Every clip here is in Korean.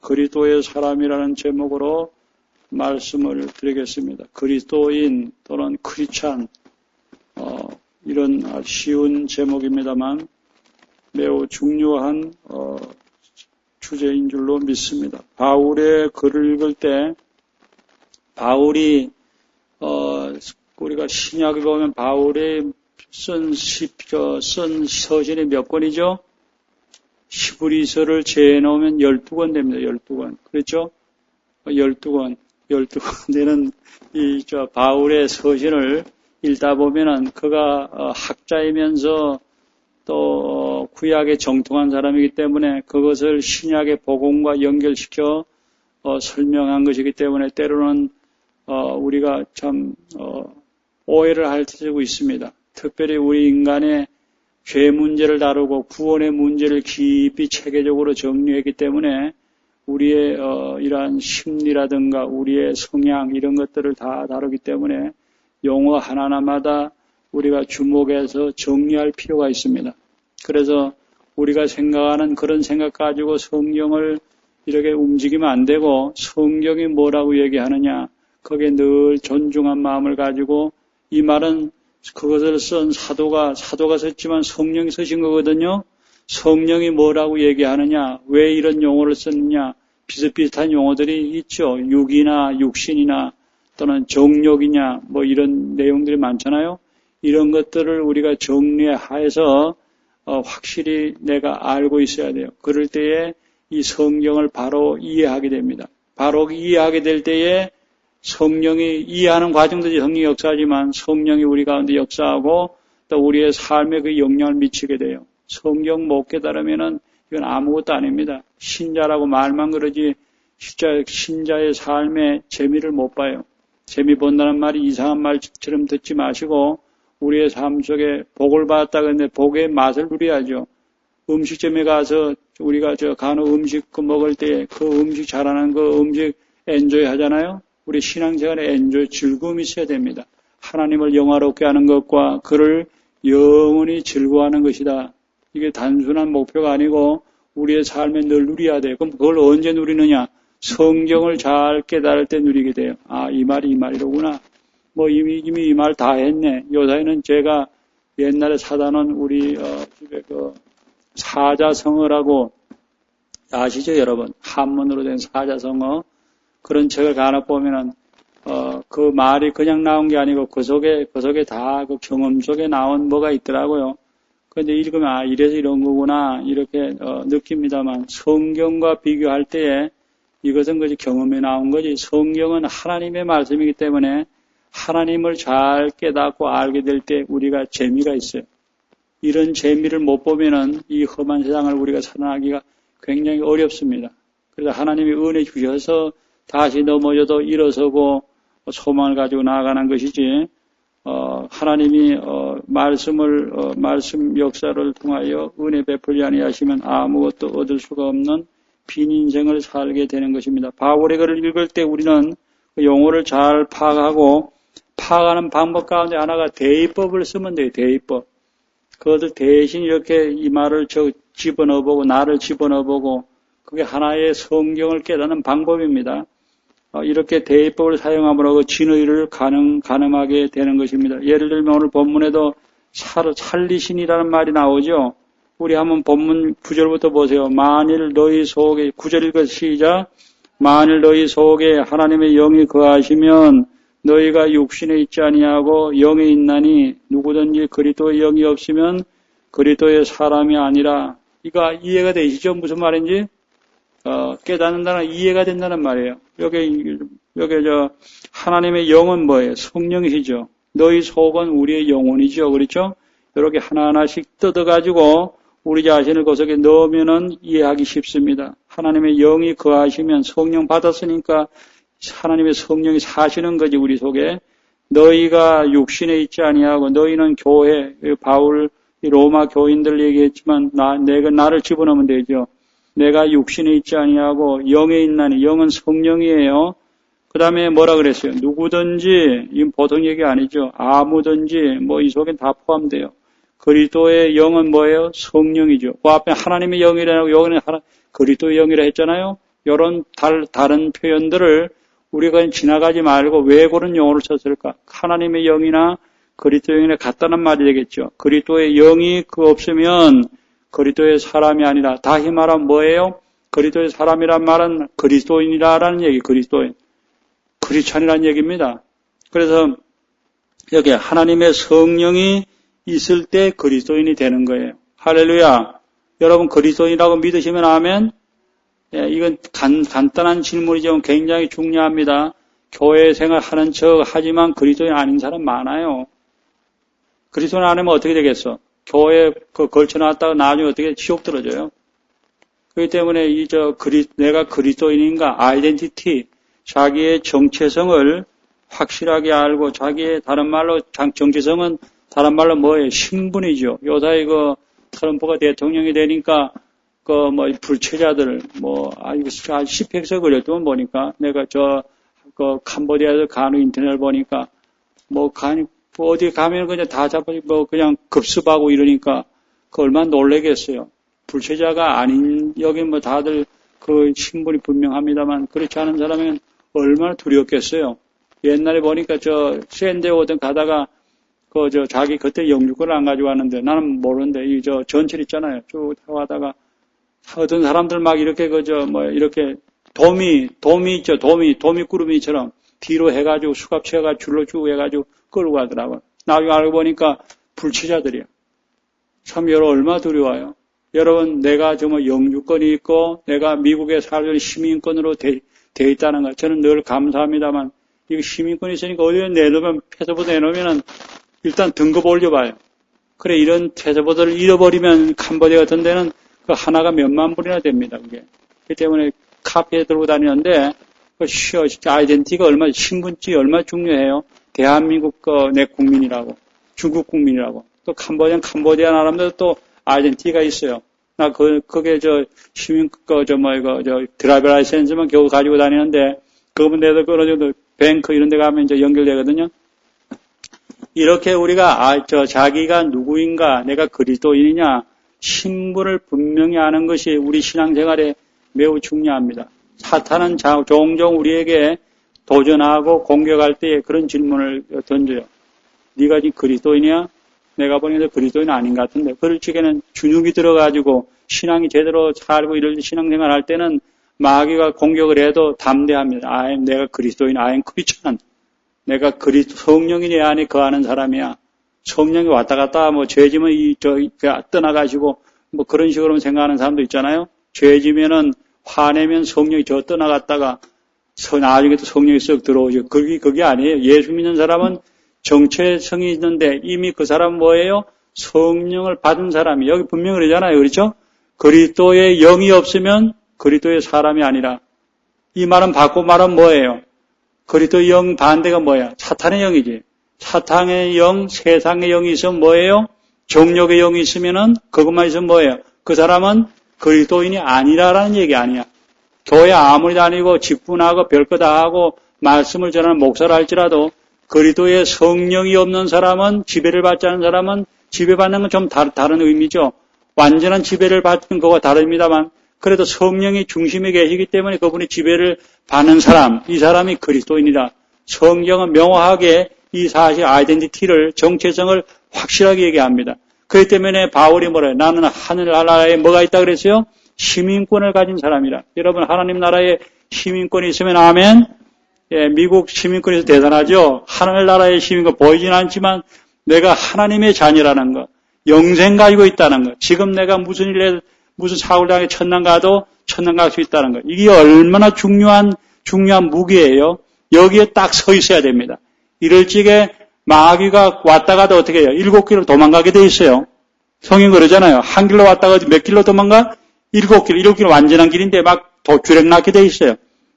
그리스도의 사람이라는 제목으로 말씀을 드리겠습니다. 그리스도인 또는 크리스찬, 이런 쉬운 제목입니다만 매우 중요한 주제인 줄로 믿습니다. 바울의 글을 읽을 때 바울이 우리가 신약에 보면 바울의 쓴 서신이 몇 권이죠? 히브리서를 재놓으면 12권 됩니다. 12권. 그렇죠? 12권 되는 바울의 서신을 읽다 보면은 그가 학자이면서 또 구약에 정통한 사람이기 때문에 그것을 신약의 복음과 연결시켜 설명한 것이기 때문에 때로는 우리가 참 오해를 할 수도 있습니다. 특별히 우리 인간의 죄 문제를 다루고 구원의 문제를 깊이 체계적으로 정리했기 때문에 우리의 이러한 심리라든가 우리의 성향 이런 것들을 다 다루기 때문에 용어 하나하나마다 우리가 주목해서 정리할 필요가 있습니다. 그래서 우리가 생각하는 그런 생각 가지고 성경을 이렇게 움직이면 안 되고 성경이 뭐라고 얘기하느냐 거기에 늘 존중한 마음을 가지고 이 말은 그것을 쓴 사도가 썼지만 성령이 쓰신 거거든요. 성령이 뭐라고 얘기하느냐, 왜 이런 용어를 썼느냐, 비슷비슷한 용어들이 있죠. 육이나 육신이나 또는 정욕이냐, 뭐 이런 내용들이 많잖아요. 이런 것들을 우리가 정리해서 확실히 내가 알고 있어야 돼요. 그럴 때에 이 성경을 바로 이해하게 됩니다. 바로 이해하게 될 때에 성령이 이해하는 과정도 성령이 역사하지만 성령이 우리 가운데 역사하고 또 우리의 삶에 그 영향을 미치게 돼요. 성경 못 깨달으면은 이건 아무것도 아닙니다. 신자라고 말만 그러지 진짜 신자의 삶에 재미를 못 봐요. 재미 본다는 말이 이상한 말처럼 듣지 마시고 우리의 삶 속에 복을 받았다 그러는데 복의 맛을 누려야죠. 음식점에 가서 우리가 간혹 음식 먹을 때 그 음식 잘하는 그 음식 엔조이 하잖아요. 우리 신앙생활에 엔조이 즐거움이 있어야 됩니다. 하나님을 영화롭게 하는 것과 그를 영원히 즐거워하는 것이다. 이게 단순한 목표가 아니고 우리의 삶에 늘 누려야 돼요. 그럼 그걸 언제 누리느냐? 성경을 잘 깨달을 때 누리게 돼요. 아, 이 말이 이 말이로구나. 뭐 이미 이 말 다 했네. 요사이는 제가 옛날에 사다 놓은 우리 집에 그 사자성어라고 아시죠, 여러분? 한문으로 된 사자성어. 그런 책을 간혹 보면은, 그 말이 그냥 나온 게 아니고 그 속에 다 그 경험 속에 나온 뭐가 있더라고요. 그런데 읽으면, 아, 이래서 이런 거구나, 이렇게, 느낍니다만, 성경과 비교할 때에 이것은 그지 경험에 나온 거지. 성경은 하나님의 말씀이기 때문에 하나님을 잘 깨닫고 알게 될 때 우리가 재미가 있어요. 이런 재미를 못 보면은 이 험한 세상을 우리가 살아나기가 굉장히 어렵습니다. 그래서 하나님이 은혜 주셔서 다시 넘어져도 일어서고 소망을 가지고 나아가는 것이지, 하나님이, 말씀 역사를 통하여 은혜 베풀지 아니하시면 아무것도 얻을 수가 없는 빈 인생을 살게 되는 것입니다. 바울의 글을 읽을 때 우리는 그 용어를 잘 파악하고 파악하는 방법 가운데 하나가 대의법을 쓰면 돼요, 대의법. 그것을 대신 이렇게 이 말을 집어넣어보고 나를 집어넣어보고 그게 하나의 성경을 깨닫는 방법입니다. 이렇게 대의법을 사용함으로 그 진의를 가능하게 되는 것입니다. 예를 들면 오늘 본문에도 살리신이라는 말이 나오죠. 우리 한번 본문 9절부터 보세요. 만일 너희 속에 9절 읽어 시작. 만일 너희 속에 하나님의 영이 거하시면 너희가 육신에 있지 아니하고 영에 있나니 누구든지 그리스도의 영이 없으면 그리스도의 사람이 아니라. 이거 이해가 되시죠? 무슨 말인지? 깨닫는다는 이해가 된다는 말이에요. 여기 하나님의 영은 뭐예요? 성령이시죠. 너희 속은 우리의 영혼이죠. 그렇죠? 이렇게 하나하나씩 뜯어가지고 우리 자신을 그 속에 넣으면은 이해하기 쉽습니다. 하나님의 영이 거하시면 성령 받았으니까 하나님의 성령이 사시는 거지, 우리 속에. 너희가 육신에 있지 아니하고 너희는 교회, 바울, 로마 교인들 얘기했지만 내가 나를 집어넣으면 되죠. 내가 육신에 있지 아니하고 영에 있나니, 영은 성령이에요. 그 다음에 뭐라 그랬어요? 누구든지, 이건 보통 얘기 아니죠. 아무든지, 이 속엔 다 포함돼요. 그리스도의 영은 뭐예요? 성령이죠. 그 앞에 하나님의 영이라고, 여기는 그리스도의 영이라 했잖아요. 이런 다른 표현들을 우리가 지나가지 말고 왜 그런 용어를 썼을까? 하나님의 영이나 그리스도의 영이나 같다는 말이 되겠죠. 그리스도의 영이 없으면 그리스도의 사람이 아니라, 다시 말하면 뭐예요? 그리스도의 사람이란 말은 그리스도인이라는 얘기, 그리스도인. 크리스찬이라는 얘기입니다. 그래서 여기 하나님의 성령이 있을 때 그리스도인이 되는 거예요. 할렐루야. 여러분 그리스도인이라고 믿으시면 아멘. 예, 이건 간단한 질문이지만 굉장히 중요합니다. 교회 생활하는 척 하지만 그리스도인 아닌 사람 많아요. 그리스도인 아니면 어떻게 되겠어? 교회 걸쳐놨다가 나중에 어떻게 지옥 들어져요? 그렇기 때문에 내가 그리스도인인가, 아이덴티티, 자기의 정체성을 확실하게 알고, 자기의 다른 말로, 정체성은 다른 말로 뭐예요? 신분이죠. 요사이 트럼프가 대통령이 되니까, 불체자들, 이거 10팩스 걸렸더만 보니까, 내가 캄보디아에서 간호 인터넷을 보니까, 어디 가면 그냥 다 잡아지고, 그냥 급습하고 이러니까, 얼마나 놀라겠어요. 불체자가 아닌, 여기 다들 그 신분이 분명합니다만, 그렇지 않은 사람은 얼마나 두려웠겠어요. 옛날에 보니까 샌디에고 가다가, 자기 그때 영주권을 안 가지고 왔는데, 나는 모르는데, 전철 있잖아요. 쭉 타고 가다가, 어떤 사람들 막 이렇게 이렇게 도미 구름이처럼 뒤로 해가지고 수갑 채워가지고 줄로 쭉 해가지고 끌고 가더라고요. 나중에 알고 보니까 불체자들이야. 참 여러분 얼마나 두려워요. 여러분 내가 정말 영주권이 있고 내가 미국에 살던 시민권으로 돼 있다는 거 저는 늘 감사합니다만 이거 시민권이 있으니까 어디에 내놓으면 패스포드 내놓으면은 일단 등급 올려봐요. 그래 이런 패스포드를 잃어버리면 캄보디아 같은 데는 그 하나가 몇만 불이나 됩니다, 그게. 그렇기 때문에 카페에 들고 다니는데, 아이덴티티가 신분증이 얼마나 중요해요. 대한민국 내 국민이라고, 중국 국민이라고. 또 캄보디아 나라인데도 또 아이덴티티가 있어요. 나 그게 시민, 드라이버 라이센스만 겨우 가지고 다니는데, 그분들도 어느 정도 뱅크 이런 데 가면 연결되거든요. 이렇게 우리가, 자기가 누구인가, 내가 그리스도인이냐, 신분을 분명히 아는 것이 우리 신앙생활에 매우 중요합니다. 사탄은 종종 우리에게 도전하고 공격할 때 그런 질문을 던져요. 네가 지금 그리스도인이야? 내가 보니까 그리스도인 아닌 것 같은데. 그럴 적에는 주눅이 들어가지고 신앙이 제대로 살고 이럴 때 신앙생활 할 때는 마귀가 공격을 해도 담대합니다. 내가 그리스도인, 크리스찬. 내가 성령이 내 안에 거하는 사람이야. 성령이 왔다 갔다 죄지면 떠나가시고 그런 식으로 생각하는 사람도 있잖아요. 죄지면은 화내면 성령이 떠나갔다가 나중에 또 성령이 썩 들어오죠. 그게 아니에요. 예수 믿는 사람은 정체성이 있는데 이미 그 사람은 뭐예요? 성령을 받은 사람이 여기 분명히 그러잖아요. 그렇죠? 그리스도의 영이 없으면 그리스도의 사람이 아니라 이 말은 바꿔 말은 뭐예요? 그리스도의 영 반대가 뭐야? 사탄의 영이지. 사탄의 영, 세상의 영이 있으면 뭐예요? 정욕의 영이 있으면은 그것만 있으면 뭐예요? 그 사람은 그리스도인이 아니라라는 얘기 아니야. 교회 아무리 다니고 직분하고 별거 다 하고 말씀을 전하는 목사를 할지라도 그리스도의 성령이 없는 사람은 지배를 받지 않는 사람은 지배받는 건 좀 다른 의미죠. 완전한 지배를 받는 것과 다릅니다만 그래도 성령이 중심에 계시기 때문에 그분이 지배를 받는 사람, 이 사람이 그리스도인이다. 성경은 명확하게 이 사실 아이덴티티를 정체성을 확실하게 얘기합니다. 그렇기 때문에 바울이 뭐래요? 나는 하늘나라에 뭐가 있다 그랬어요? 시민권을 가진 사람이라. 여러분 하나님 나라에 시민권이 있으면 아멘. 예, 미국 시민권에서 대단하죠. 하늘나라의 시민권 보이진 않지만 내가 하나님의 자녀라는 거, 영생 가지고 있다는 거. 지금 내가 무슨 사고를 당해 천당 가도 천당 갈 수 있다는 거. 이게 얼마나 중요한 무기예요. 여기에 딱 서 있어야 됩니다. 이럴 적에 마귀가 왔다가도 어떻게 해요? 7길로 도망가게 돼 있어요. 성경 그러잖아요. 한 길로 왔다가 몇 길로 도망가? 7길 완전한 길인데 막 주력 낳게 돼 있어요.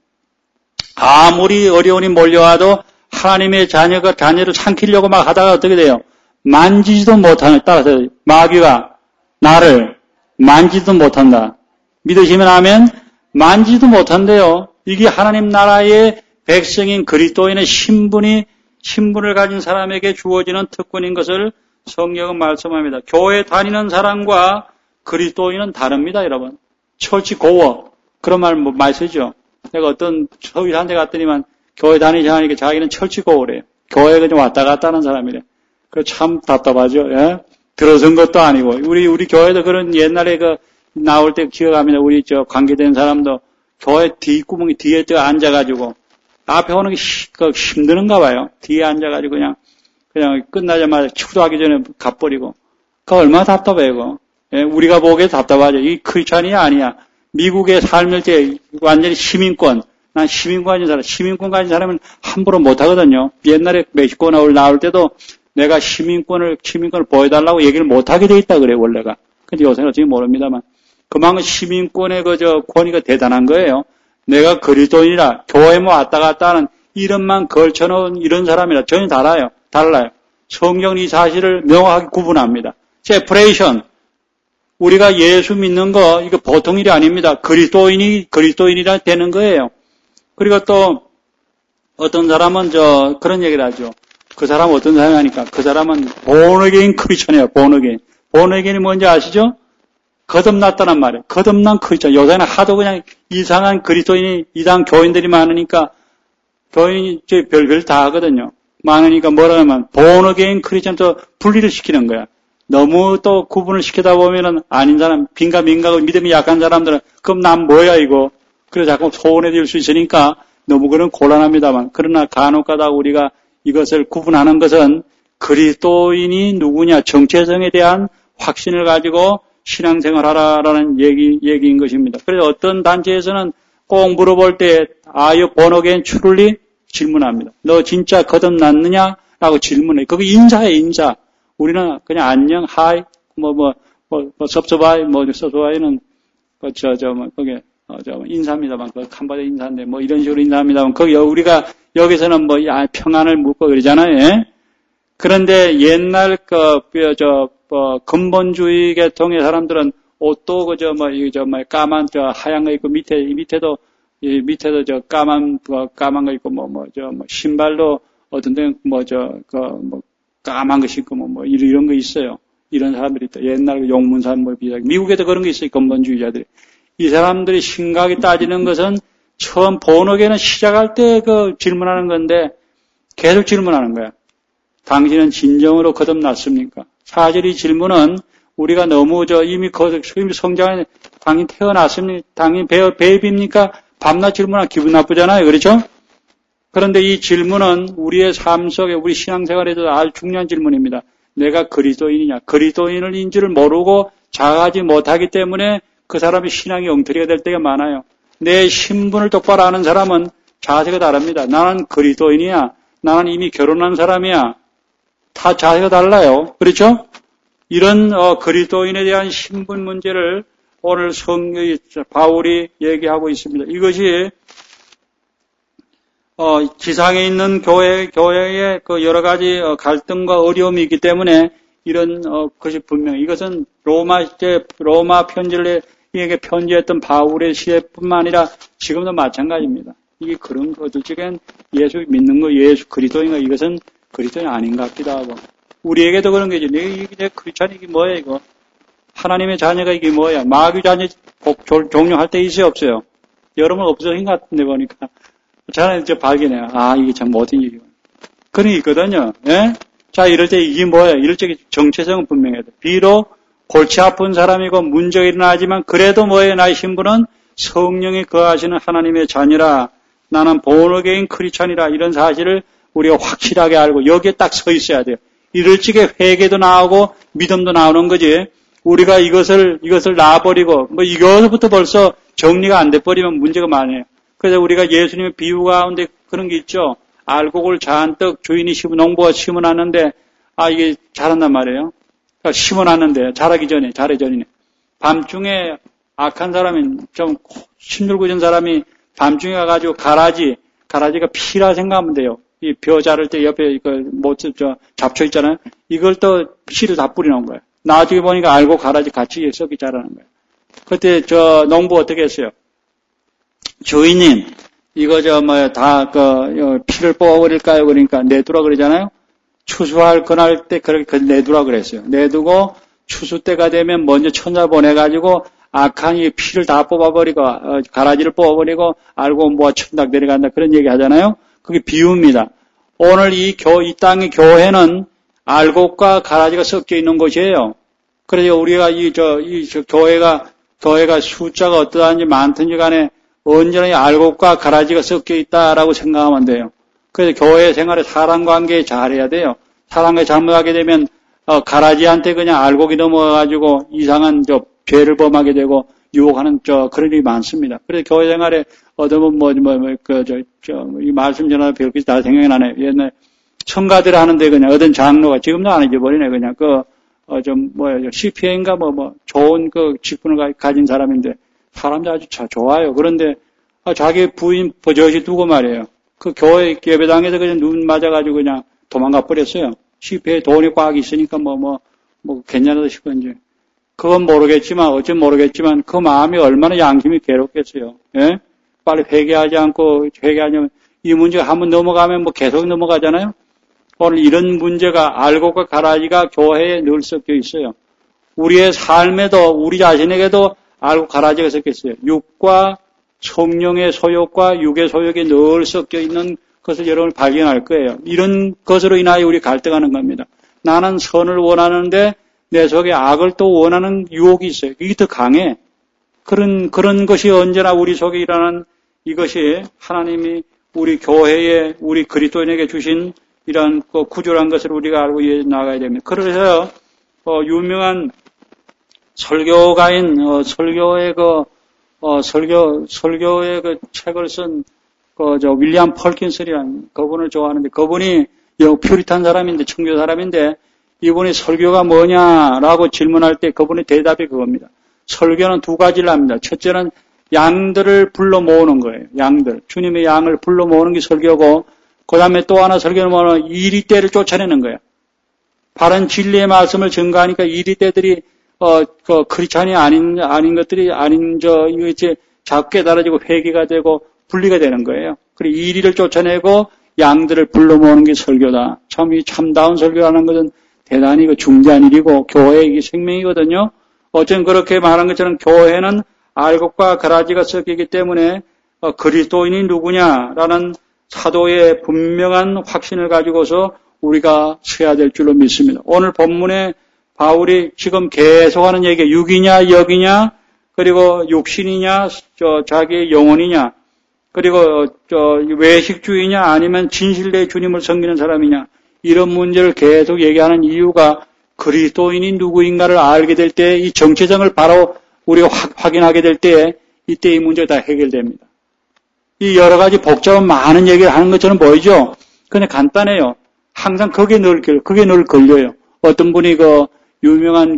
아무리 어려움이 몰려와도 하나님의 자녀를 삼키려고 막 하다가 어떻게 돼요? 만지지도 못하는, 따라서 마귀가 나를 만지지도 못한다. 믿으시면 아멘? 만지지도 못한대요. 이게 하나님 나라의 백성인 그리스도인의 신분을 가진 사람에게 주어지는 특권인 것을 성경은 말씀합니다. 교회 다니는 사람과 그리스도인은 다릅니다, 여러분. 처치 고워. 그런 말 쓰죠. 내가 어떤 서울 한 대 갔더니만 교회 다니지 않으니까 자기는 철치고 오래요. 교회가 좀 왔다 갔다 하는 사람이래. 그 참 답답하죠. 예? 들어선 것도 아니고. 우리 교회도 그런 옛날에 나올 때 기억합니다. 우리 관계된 사람도 교회 뒷구멍이 뒤에 앉아가지고 앞에 오는 게 힘드는가 봐요. 뒤에 앉아가지고 그냥 끝나자마자 축도하기 전에 가버리고. 그거 얼마나 답답해요. 예? 우리가 보기에 답답하죠. 이 크리스찬이 아니야. 미국에 살면 때 완전히 시민권. 난 시민권 가진 사람, 시민권 가진 사람은 함부로 못 하거든요. 옛날에 멕시코 나올 때도 내가 시민권을 보여달라고 얘기를 못 하게 돼 있다 그래요, 원래가. 근데 요새는 어떻게 모릅니다만. 그만큼 시민권의 권위가 대단한 거예요. 내가 그리스도인이라 교회 왔다 갔다 하는 이름만 걸쳐놓은 이런 사람이라 전혀 달라요. 성경이 이 사실을 명확하게 구분합니다. 세퍼레이션. 우리가 예수 믿는 거, 이거 보통 일이 아닙니다. 그리스도인이라 되는 거예요. 그리고 또, 어떤 사람은 그런 얘기를 하죠. 그 사람은 어떤 사람이 하니까, 그 사람은 본어게인 크리스천이에요, 본어게인. 본어게인이 뭔지 아시죠? 거듭났다는 말이에요. 거듭난 크리스천. 요새는 하도 그냥 이상한 그리스도인이, 이상 교인들이 많으니까, 교인이 별별 다 하거든요. 많으니까 뭐라 하면, 본어게인 크리스천 또 분리를 시키는 거야. 너무 또 구분을 시키다 보면은 아닌 사람, 빈가민가고 믿음이 약한 사람들은 그럼 난 뭐야 이거. 그래서 자꾸 소원해질 수 있으니까 너무 그런 곤란합니다만. 그러나 간혹가다 우리가 이것을 구분하는 것은 그리스도인이 누구냐 정체성에 대한 확신을 가지고 신앙생활하라라는 얘기인 것입니다. 그래서 어떤 단체에서는 꼭 물어볼 때 Are you born again truly? 질문합니다. 너 진짜 거듭났느냐라고 질문해. 그게 인사예요, 인사. 우리는 그냥 안녕, 하이, 섭섭하이, 섭섭하이는, 그게, 인사입니다만, 칸바드 인사인데, 이런 식으로 인사합니다만, 우리가, 여기서는 평안을 묻고 그러잖아요, 예? 그런데 옛날, 근본주의 계통의 사람들은 옷도, 까만, 하얀 거 있고, 밑에도 까만 거 있고, 신발도 어떤 데는 까만 거 신고 이런 거 있어요. 이런 사람들이 있다. 옛날 용문산 비슷하게. 미국에도 그런 게 있어요. 근본주의자들이. 이 사람들이 심각하게 따지는 것은 처음 본어게는 시작할 때 질문하는 건데 계속 질문하는 거야. 당신은 진정으로 거듭났습니까? 사실 이 질문은 우리가 너무 이미 성장에 당신 태어났습니까? 당신 베이비입니까? 밤낮 질문하면 기분 나쁘잖아요. 그렇죠? 그런데 이 질문은 우리의 삶 속에 우리 신앙생활에도 아주 중요한 질문입니다. 내가 그리스도인이냐? 그리스도인인지를 모르고 자각하지 못하기 때문에 그 사람의 신앙이 엉터리가 될 때가 많아요. 내 신분을 똑바로 아는 사람은 자세가 다릅니다. 나는 그리스도인이야. 나는 이미 결혼한 사람이야. 다 자세가 달라요. 그렇죠? 이런 그리스도인에 대한 신분 문제를 오늘 바울이 얘기하고 있습니다. 이것이 지상에 있는 교회의 여러 가지 갈등과 어려움이 있기 때문에 이런 것이 분명히 이것은 로마 편지를 이에게 편지했던 바울의 시대뿐만 아니라 지금도 마찬가지입니다. 이게 그런 어떨적엔 예수 믿는 거 예수 그리스도인가 이것은 그리스도인 아닌 것 같기도 하고 우리에게도 그런 거지. 내 크리스찬이 이게 뭐야 이거? 하나님의 자녀가 이게 뭐야? 마귀 자녀 종료할 때 있어요 없어요? 여러분 없어진 것 같은데 보니까. 저는 발견해요. 이게 참 모든 일이고. 그런 게 있거든요. 예? 자, 이럴 때 이게 뭐예요? 이럴 때 정체성은 분명해야 돼. 비록 골치 아픈 사람이고 문제가 일어나지만 그래도 뭐예요? 나의 신분은 성령이 거하시는 하나님의 자녀라. 나는 본어게인 크리스찬이라. 이런 사실을 우리가 확실하게 알고 여기에 딱 서 있어야 돼요. 이럴 적에 회개도 나오고 믿음도 나오는 거지. 우리가 이것을 놔버리고 이것부터 벌써 정리가 안 돼버리면 문제가 많아요. 그래서 우리가 예수님의 비유 가운데 그런 게 있죠. 알곡을 잔뜩 주인이 농부가 심어놨는데 이게 자란단 말이에요. 그러니까 심어놨는데 자라기 전이네. 밤중에 악한 사람이 좀 힘들고 있는 사람이 밤중에 가가지고 가라지가 피라 생각하면 돼요. 이 벼 자를 때 옆에 잡초 있잖아요. 이걸 또 씨를 다 뿌려놓은 거예요. 나중에 보니까 알곡 가라지 같이 썩이 자라는 거예요. 그때 농부 어떻게 했어요? 주인님, 이거 피를 뽑아버릴까요? 그러니까 내두라 그러잖아요? 추수할 그날 때 그렇게 내두라 그랬어요. 내두고 추수 때가 되면 먼저 천사 보내가지고 악한 이 피를 다 뽑아버리고, 가라지를 뽑아버리고, 알고 모아 천닥 내려간다. 그런 얘기 하잖아요. 그게 비유입니다. 오늘 이 땅의 교회는 알곡과 가라지가 섞여 있는 곳이에요. 그래서 우리가 교회가 숫자가 어떠한지 많든지 간에 언제나 이 알곡과 가라지가 섞여 있다라고 생각하면 돼요. 그래서 교회 생활에 사람 관계 잘해야 돼요. 사람 관계 잘못하게 되면, 가라지한테 그냥 알곡이 넘어가가지고 이상한 죄를 범하게 되고 유혹하는 그런 일이 많습니다. 그래서 교회 생활에 얻으면 이 말씀 전하다 별것이 다 생각이 나네. 옛날 청가들 하는데 그냥 어떤 장로가 지금도 안 잊어버리네. 그냥 CPA인가 좋은 직분을 가진 사람인데 사람도 아주 좋아요. 그런데 자기 부인 버젓이 두고 말이에요. 그 교회 예배당에서 그냥 눈 맞아가지고 그냥 도망가 버렸어요. CPA 돈이 꽉 있으니까 괜찮아서 싶은지. 그건 어찌 모르겠지만 그 마음이 얼마나 양심이 괴롭겠어요. 예? 빨리 회개하지 않으면 이 문제가 한번 넘어가면 계속 넘어가잖아요. 오늘 이런 문제가 알곡과 가라지가 교회에 늘 섞여 있어요. 우리의 삶에도 우리 자신에게도 알곡 가라지가 섞여 있어요. 육과 성령의 소욕과 육의 소욕이 늘 섞여 있는 것을 여러분 발견할 거예요. 이런 것으로 인하여 우리 갈등하는 겁니다. 나는 선을 원하는데 내 속에 악을 또 원하는 유혹이 있어요. 이게 더 강해. 그런 것이 언제나 우리 속에 일어나는 이것이 하나님이 우리 교회에 우리 그리스도인에게 주신 이러한 구조란 것을 우리가 알고 나가야 됩니다. 그래서 유명한 설교가인 설교의 책을 쓴 윌리엄 펄킨스라는 그분을 좋아하는데 그분이 퓨리탄 사람인데 청교 사람인데 이분이 설교가 뭐냐라고 질문할 때 그분의 대답이 그겁니다. 설교는 두 가지를 합니다. 첫째는 양들을 불러 모으는 거예요. 양들. 주님의 양을 불러 모으는 게 설교고 그 다음에 또 하나 설교는 뭐냐면 이리떼를 쫓아내는 거예요. 바른 진리의 말씀을 증거하니까 이리떼들이 크리스찬이 아닌 것들이 이거 이제 자꾸 깨달아지고 회개가 되고 분리가 되는 거예요. 그리고 이리를 쫓아내고 양들을 불러 모으는 게 설교다. 참 이 참다운 설교라는 것은 대단히 중대한 일이고 교회의 생명이거든요. 어쨌든 그렇게 말한 것처럼 교회는 알곡과 가라지가 섞이기 때문에 그리스도인이 누구냐라는 사도의 분명한 확신을 가지고서 우리가 서야 될 줄로 믿습니다. 오늘 본문에 바울이 지금 계속하는 얘기, 육이냐 역이냐 그리고 육신이냐 자기의 영혼이냐 그리고 외식주의냐 아니면 진실의 주님을 섬기는 사람이냐 이런 문제를 계속 얘기하는 이유가 그리스도인이 누구인가를 알게 될 때 이 정체성을 바로 우리가 확인하게 될 때 이때 이 문제가 다 해결됩니다. 이 여러 가지 복잡한 많은 얘기를 하는 것처럼 보이죠? 그냥 간단해요. 항상 그게 늘 걸려요. 어떤 분이 유명한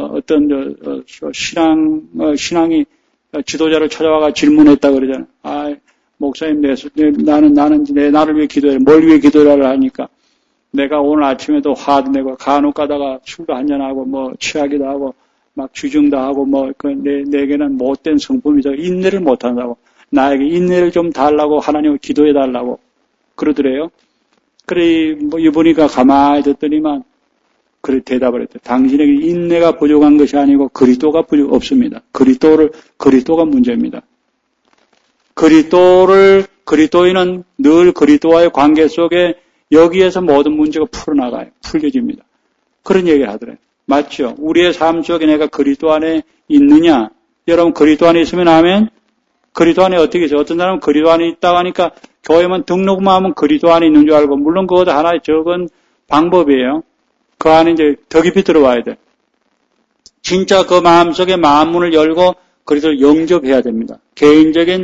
신앙이 지도자를 찾아와가 질문했다 그러잖아요. 목사님, 나는 나를 위해 기도해. 뭘 위해 기도를 하니까. 내가 오늘 아침에도 화도 내고 간혹 가다가 술도 한잔하고 취하기도 하고 막 주정도 하고 내게는 못된 성품이죠. 인내를 못한다고. 나에게 인내를 좀 달라고 하나님을 기도해 달라고 그러더래요. 그래 이분이가 가만히 듣더니만 그래 대답을 했대. 당신에게 인내가 부족한 것이 아니고 그리스도가 없습니다. 그리스도가 문제입니다. 그리스도인은 늘 그리스도와의 관계 속에 여기에서 모든 문제가 풀려집니다. 그런 얘기를 하더래요. 맞죠? 우리의 삶 속에 내가 그리스도 안에 있느냐? 여러분 그리스도 안에 있으면 아멘? 그리스도 안에 어떻게 있어요? 어떤 사람은 그리스도 안에 있다고 하니까 교회만 등록만 하면 그리스도 안에 있는 줄 알고 물론 그것도 하나의 적은 방법이에요. 그 안에 이제 더 깊이 들어와야 돼. 진짜 그 마음속에 마음문을 열고 그리스도를 영접해야 됩니다. 개인적인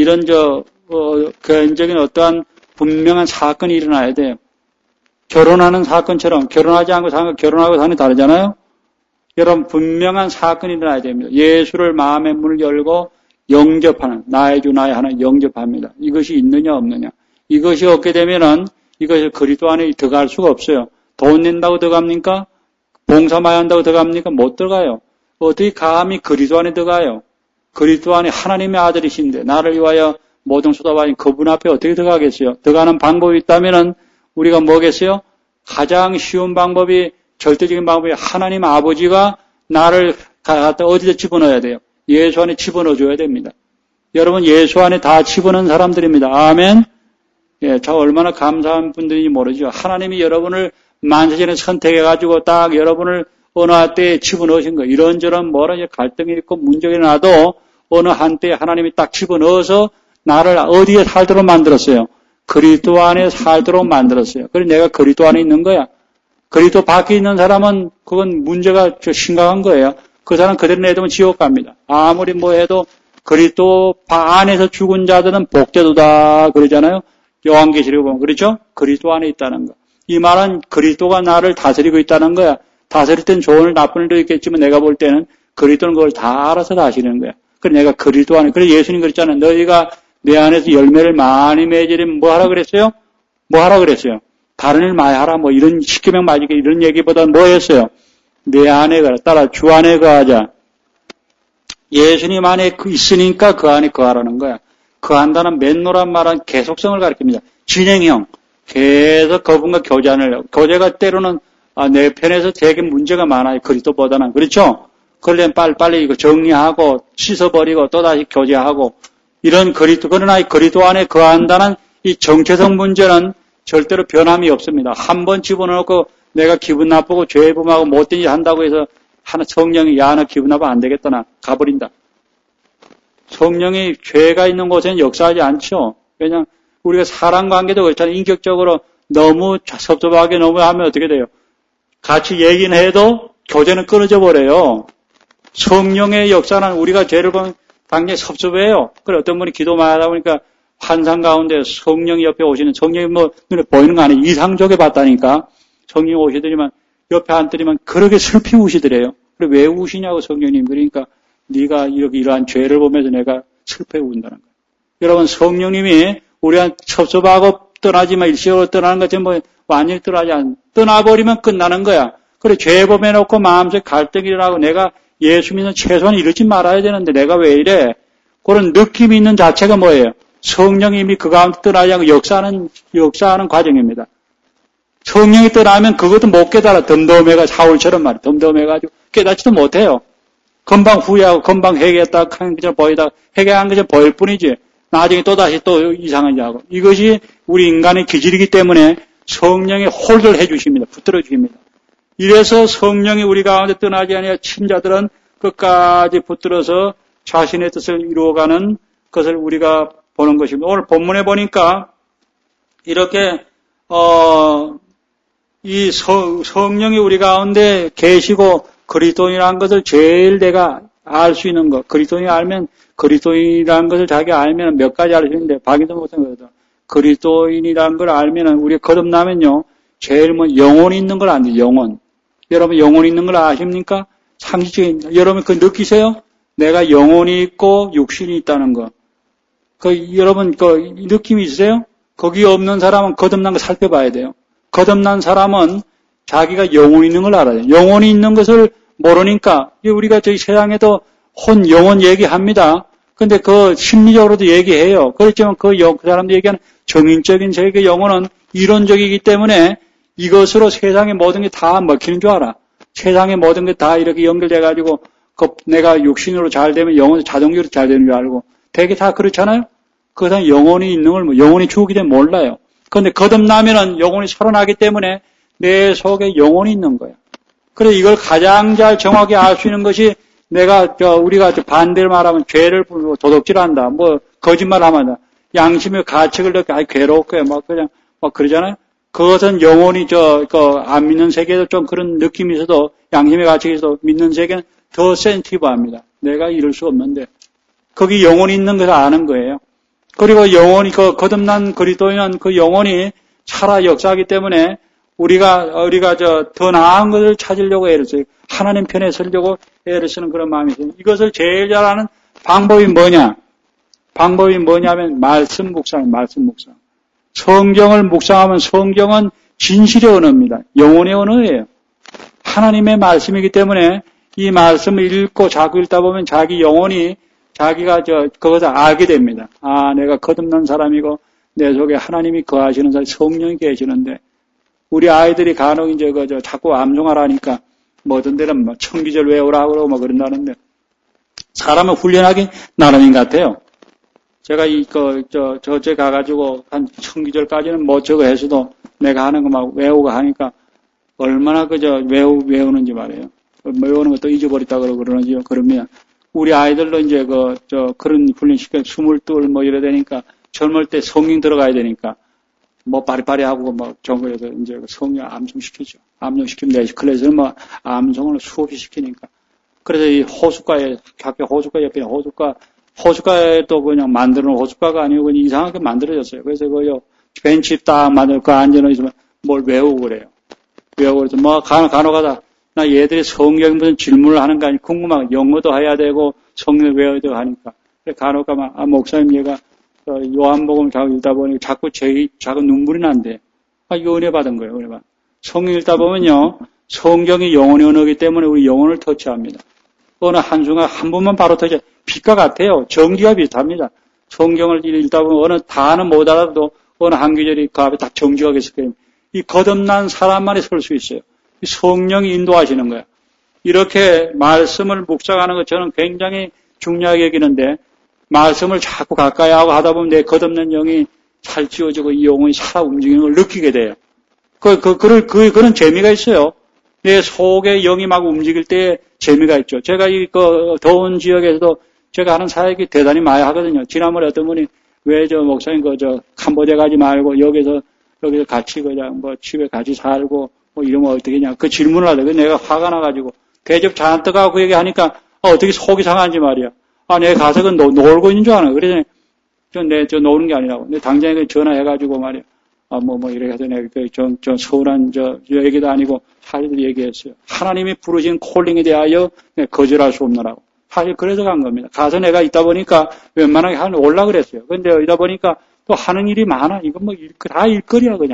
개인적인 어떠한 분명한 사건이 일어나야 돼요. 결혼하는 사건처럼 결혼하지 않고 사는 거 결혼하고 사는 게 다르잖아요. 여러분 분명한 사건이 일어나야 됩니다. 예수를 마음의 문을 열고 영접하는 나의 주 나의 하나님 영접합니다. 이것이 있느냐 없느냐. 이것이 없게 되면은 이것이 그리스도 안에 들어갈 수가 없어요. 돈 낸다고 들어갑니까? 봉사 많이 한다고 들어갑니까? 못 들어가요. 어떻게 감히 그리스도 안에 들어가요? 그리스도 안에 하나님의 아들이신데 나를 위하여 모든 쏟아부은 그분 앞에 어떻게 들어가겠어요? 들어가는 방법이 있다면은 우리가 뭐겠어요? 가장 쉬운 방법이 절대적인 방법이 하나님 아버지가 나를 갖다 어디다 집어넣어야 돼요? 예수 안에 집어넣어줘야 됩니다. 여러분 예수 안에 다 집어넣은 사람들입니다. 아멘. 예, 저 얼마나 감사한 분들인지 모르죠. 하나님이 여러분을 만세전에 선택해가지고 딱 여러분을 어느 한때에 집어넣으신 거예요. 이런저런 뭐라 갈등이 있고 문제가 나도 어느 한때에 하나님이 딱 집어넣어서 나를 어디에 살도록 만들었어요? 그리스도 안에 살도록 만들었어요. 그래서 내가 그리스도 안에 있는 거야. 그리스도 밖에 있는 사람은 그건 문제가 심각한 거예요. 그 사람 그대로 내두면 지옥 갑니다. 아무리 뭐 해도 그리스도 안에서 죽은 자들은 복되도다 그러잖아요. 요한계시록에 보면 그렇죠? 그리스도 안에 있다는 거. 이 말은 그리스도가 나를 다스리고 있다는 거야. 다스릴 땐 좋은 일 나쁜 일도 있겠지만 내가 볼 때는 그리스도는 그걸 다 알아서 다스리는 거야. 그래서 내가 그리스도 안에, 그래서 예수님 그랬잖아요. 너희가 내 안에서 열매를 많이 맺으려면 뭐 하라 그랬어요? 뭐 하라 그랬어요? 다른 일 많이 하라. 뭐 이런 십계명 맞이게 이런 얘기보다 뭐 했어요? 내 안에 가라. 따라 주 안에 거하자. 예수님 안에 있으니까 그 안에 거하라는 거야. 거한다는 맨노란 말은 계속성을 가리킵니다. 진행형. 계속 그분과 교제하려고. 교제가 때로는 내 편에서 되게 문제가 많아요. 그리스도보다는. 그렇죠? 그러려면 빨리 이거 정리하고 씻어버리고 또다시 교제하고 이런 그리스도. 그러나 이 그리스도 안에 거한다는 이 정체성 문제는 절대로 변함이 없습니다. 한 번 집어넣고 내가 기분 나쁘고 죄범하고 못된 일 한다고 해서 하나 성령이 야 너 기분 나쁘면 안 되겠다 나 가버린다. 성령이 죄가 있는 곳에는 역사하지 않죠. 왜냐하면 우리가 사람관계도 그렇잖아요. 인격적으로 너무 섭섭하게 너무 하면 어떻게 돼요? 같이 얘기는 해도 교제는 끊어져 버려요. 성령의 역사는 우리가 죄를 보면 당연히 섭섭해요. 그래 어떤 분이 기도 많이 하다 보니까 환상 가운데 성령이 옆에 오시는 성령이 뭐 눈에 보이는 거 아니에요. 이상적에 봤다니까. 성령이 오시더니만 옆에 앉더니만 그렇게 슬피 우시더래요. 그래 왜 우시냐고 성령님. 그러니까 네가 이러한 죄를 보면서 내가 슬퍼 운다는 거예요. 여러분 성령님이 우리가 섭섭하고 떠나지만 일시적으로 떠나는 것처럼 뭐 완전히 떠나지 않 떠나버리면 끝나는 거야. 그래 죄 범해놓고 마음속에 갈등이 일어나고 내가 예수 믿는 최소한 이러지 말아야 되는데 내가 왜 이래? 그런 느낌이 있는 자체가 뭐예요? 성령이 이미 그 가운데 떠나지 않고 역사하는 과정입니다. 성령이 떠나면 그것도 못 깨달아. 덤덤해가 사울처럼 말이야. 덤덤해가지고 깨닫지도 못해요. 금방 후회하고 금방 회개했다 하는 것처럼 보이다 회개한 것처럼 보일 뿐이지. 나중에 또다시 또 이상한 일 하고. 이것이 우리 인간의 기질이기 때문에 성령이 홀을 해주십니다. 붙들어 주십니다. 이래서 성령이 우리 가운데 떠나지 아니하 친자들은 끝까지 붙들어서 자신의 뜻을 이루어가는 것을 우리가 보는 것입니다. 오늘 본문에 보니까 이렇게 이 성령이 우리 가운데 계시고 그리스도인이라는 것을 제일 내가 알 수 있는 것. 그리스도인이 알면 그리스도인이라는 것을 자기가 알면 몇 가지 알 수 있는데 박인도 못한 거거든. 그리스도인이라는 걸 알면은 우리가 거듭나면요. 제일 뭐 영혼이 있는 걸 안 돼. 영혼. 여러분 영혼이 있는 걸 아십니까? 상식적인. 여러분 그 느끼세요? 내가 영혼이 있고 육신이 있다는 거. 여러분 그 느낌이 있으세요? 거기 없는 사람은 거듭난 거 살펴봐야 돼요. 거듭난 사람은 자기가 영혼이 있는 걸 알아요. 영혼이 있는 것을 모르니까 우리가 저희 세상에도 영혼 얘기합니다. 근데 그 심리적으로도 얘기해요. 그렇지만 그 사람들 얘기하는 정인적인 세계 영혼은 이론적이기 때문에 이것으로 세상의 모든 게 다 먹히는 줄 알아. 세상의 모든 게 다 이렇게 연결돼가지고 내가 육신으로 잘 되면 영혼이 자동적으로 잘 되는 줄 알고 되게 다 그렇잖아요. 그것은 영혼이 있는 걸 영혼이 죽기 때문에 몰라요. 그런데 거듭나면은 영혼이 살아나기 때문에 내 속에 영혼이 있는 거야. 그래서 이걸 가장 잘 정확히 알 수 있는 것이 우리가 반대로 말하면 죄를 도둑질한다. 뭐 거짓말하면 양심의 가책을 느껴 괴롭고요. 그냥 그러잖아요. 그것은 영혼이 안 믿는 세계에도 좀 그런 느낌이 있어도 양심의 가책이 있어도 믿는 세계는 더 센티브합니다. 내가 이럴 수 없는데 거기 영혼이 있는 것을 아는 거예요. 그리고 영혼이 거듭난 그리스도인은 그 영혼이 살아 역사하기 때문에 우리가 더 나은 것을 찾으려고 애를 써요. 하나님 편에 서려고 애를 쓰는 그런 마음이 있어요. 이것을 제일 잘 아는 방법이 뭐냐? 방법이 뭐냐면 말씀 묵상. 성경을 묵상하면 성경은 진실의 언어입니다. 영혼의 언어예요. 하나님의 말씀이기 때문에 이 말씀을 읽고 자꾸 읽다 보면 자기 영혼이 자기가 그것을 알게 됩니다. 아, 내가 거듭난 사람이고 내 속에 하나님이 거하시는 사람, 성령이 계시는데 우리 아이들이 간혹 자꾸 암송하라니까 뭐 어떤 데는 청기절 외우라고 그러고 그런다는데 사람을 훈련하기 나름인 것 같아요. 제가 저째 가가지고 한 청기절까지는 뭐 저거 해서도 내가 하는 거 막 외우고 하니까 얼마나 외우는지 말이에요. 외우는 것도 잊어버렸다 그러는지 그러면 우리 아이들도 이제 그런 훈련시켜 20돌 뭐 이래 되니까 젊을 때 성경 들어가야 되니까 뭐 빠리빠리하고 뭐 정글에서 이제 성경 암송시키죠. 암송시키면 내시 클래스는 뭐 암송을 수없이 시키니까. 그래서 이 호숫가에, 학교 호숫가 옆에 호숫가에도 그냥 만드는 호숫가가 아니고 그냥 이상하게 만들어졌어요. 그래서 벤치 딱 만들고 그 앉아놓으면 있으면 뭘 외우고 그래요. 외우고 그래서 뭐 간혹하다 나 얘들이 성경 무슨 질문을 하는 거 아니 궁금하고 영어도 해야 되고 성경 외워야 되고 하니까. 그래서 간혹가면 목사님 얘가 요한복음 자꾸 읽다 보니 자꾸 눈물이 난대. 이거 은혜 받은 거예요, 은혜 받은. 성경 읽다 보면요, 성경이 영혼의 언어이기 때문에 우리 영혼을 터치합니다. 어느 한순간 한 번만 바로 터져. 빛과 같아요. 전기와 비슷합니다. 성경을 읽다 보면 어느 단어는 못 알아도 어느 한 구절이 그 앞에 딱 정지가 있을 거예요. 이 거듭난 사람만이 설 수 있어요. 이 성령이 인도하시는 거예요. 이렇게 말씀을 묵상하는 것 저는 굉장히 중요하게 여기는데 말씀을 자꾸 가까이 하고 하다 보면 내 거듭난 영이 살찌워지고 이 영혼이 살아 움직이는 걸 느끼게 돼요. 그런 재미가 있어요. 내 속에 영이 막 움직일 때 재미가 있죠. 제가 더운 지역에서도 제가 하는 사역이 대단히 많이 하거든요. 지난번에 어떤 분이 왜 목사님 캄보디아 가지 말고 여기서 같이 그냥 집에 같이 살고 이러면 어떻게냐. 그 질문을 하더라고요. 내가 화가 나가지고 대접 잔뜩 하고 그 얘기 하니까 어떻게 속이 상한지 말이야. 내가 가서 놀고 있는 줄 아나. 그래서 노는 게 아니라고. 내 당장에 전화해가지고 말이야. 이렇게 해서 내가 서운한 얘기도 아니고 사실을 얘기했어요. 하나님이 부르신 콜링에 대하여 거절할 수 없느라고. 사실 그래서 간 겁니다. 가서 내가 있다 보니까 웬만하게 올라 그랬어요. 근데 있다 보니까 또 하는 일이 많아. 이건 다 일거리야, 그냥.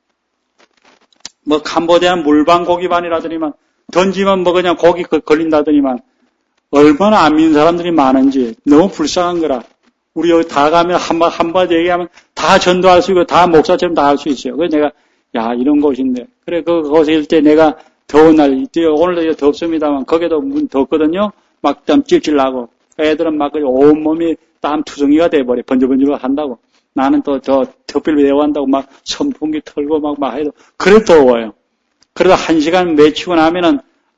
캄보디아는 물반 고기반이라더니만 던지면 그냥 고기 걸린다더니만 얼마나 안 믿는 사람들이 많은지 너무 불쌍한 거라. 우리 여기 다 가면 한번 얘기하면 다 전도할 수 있고 다 목사처럼 다 할 수 있어요. 그래서 내가 이런 곳인데 그래 거기서 있을 때 내가 더운 날 이때 오늘도 덥습니다만 거기도 문 덥거든요. 막 땀 찔찔 나고 애들은 막 온몸이 땀 투성이가 돼버려 번져번져 한다고. 나는 또 덮빌 외워한다고 막 선풍기 털고 막 해도 그래 더워요. 그래도 1시간 외치고 나면은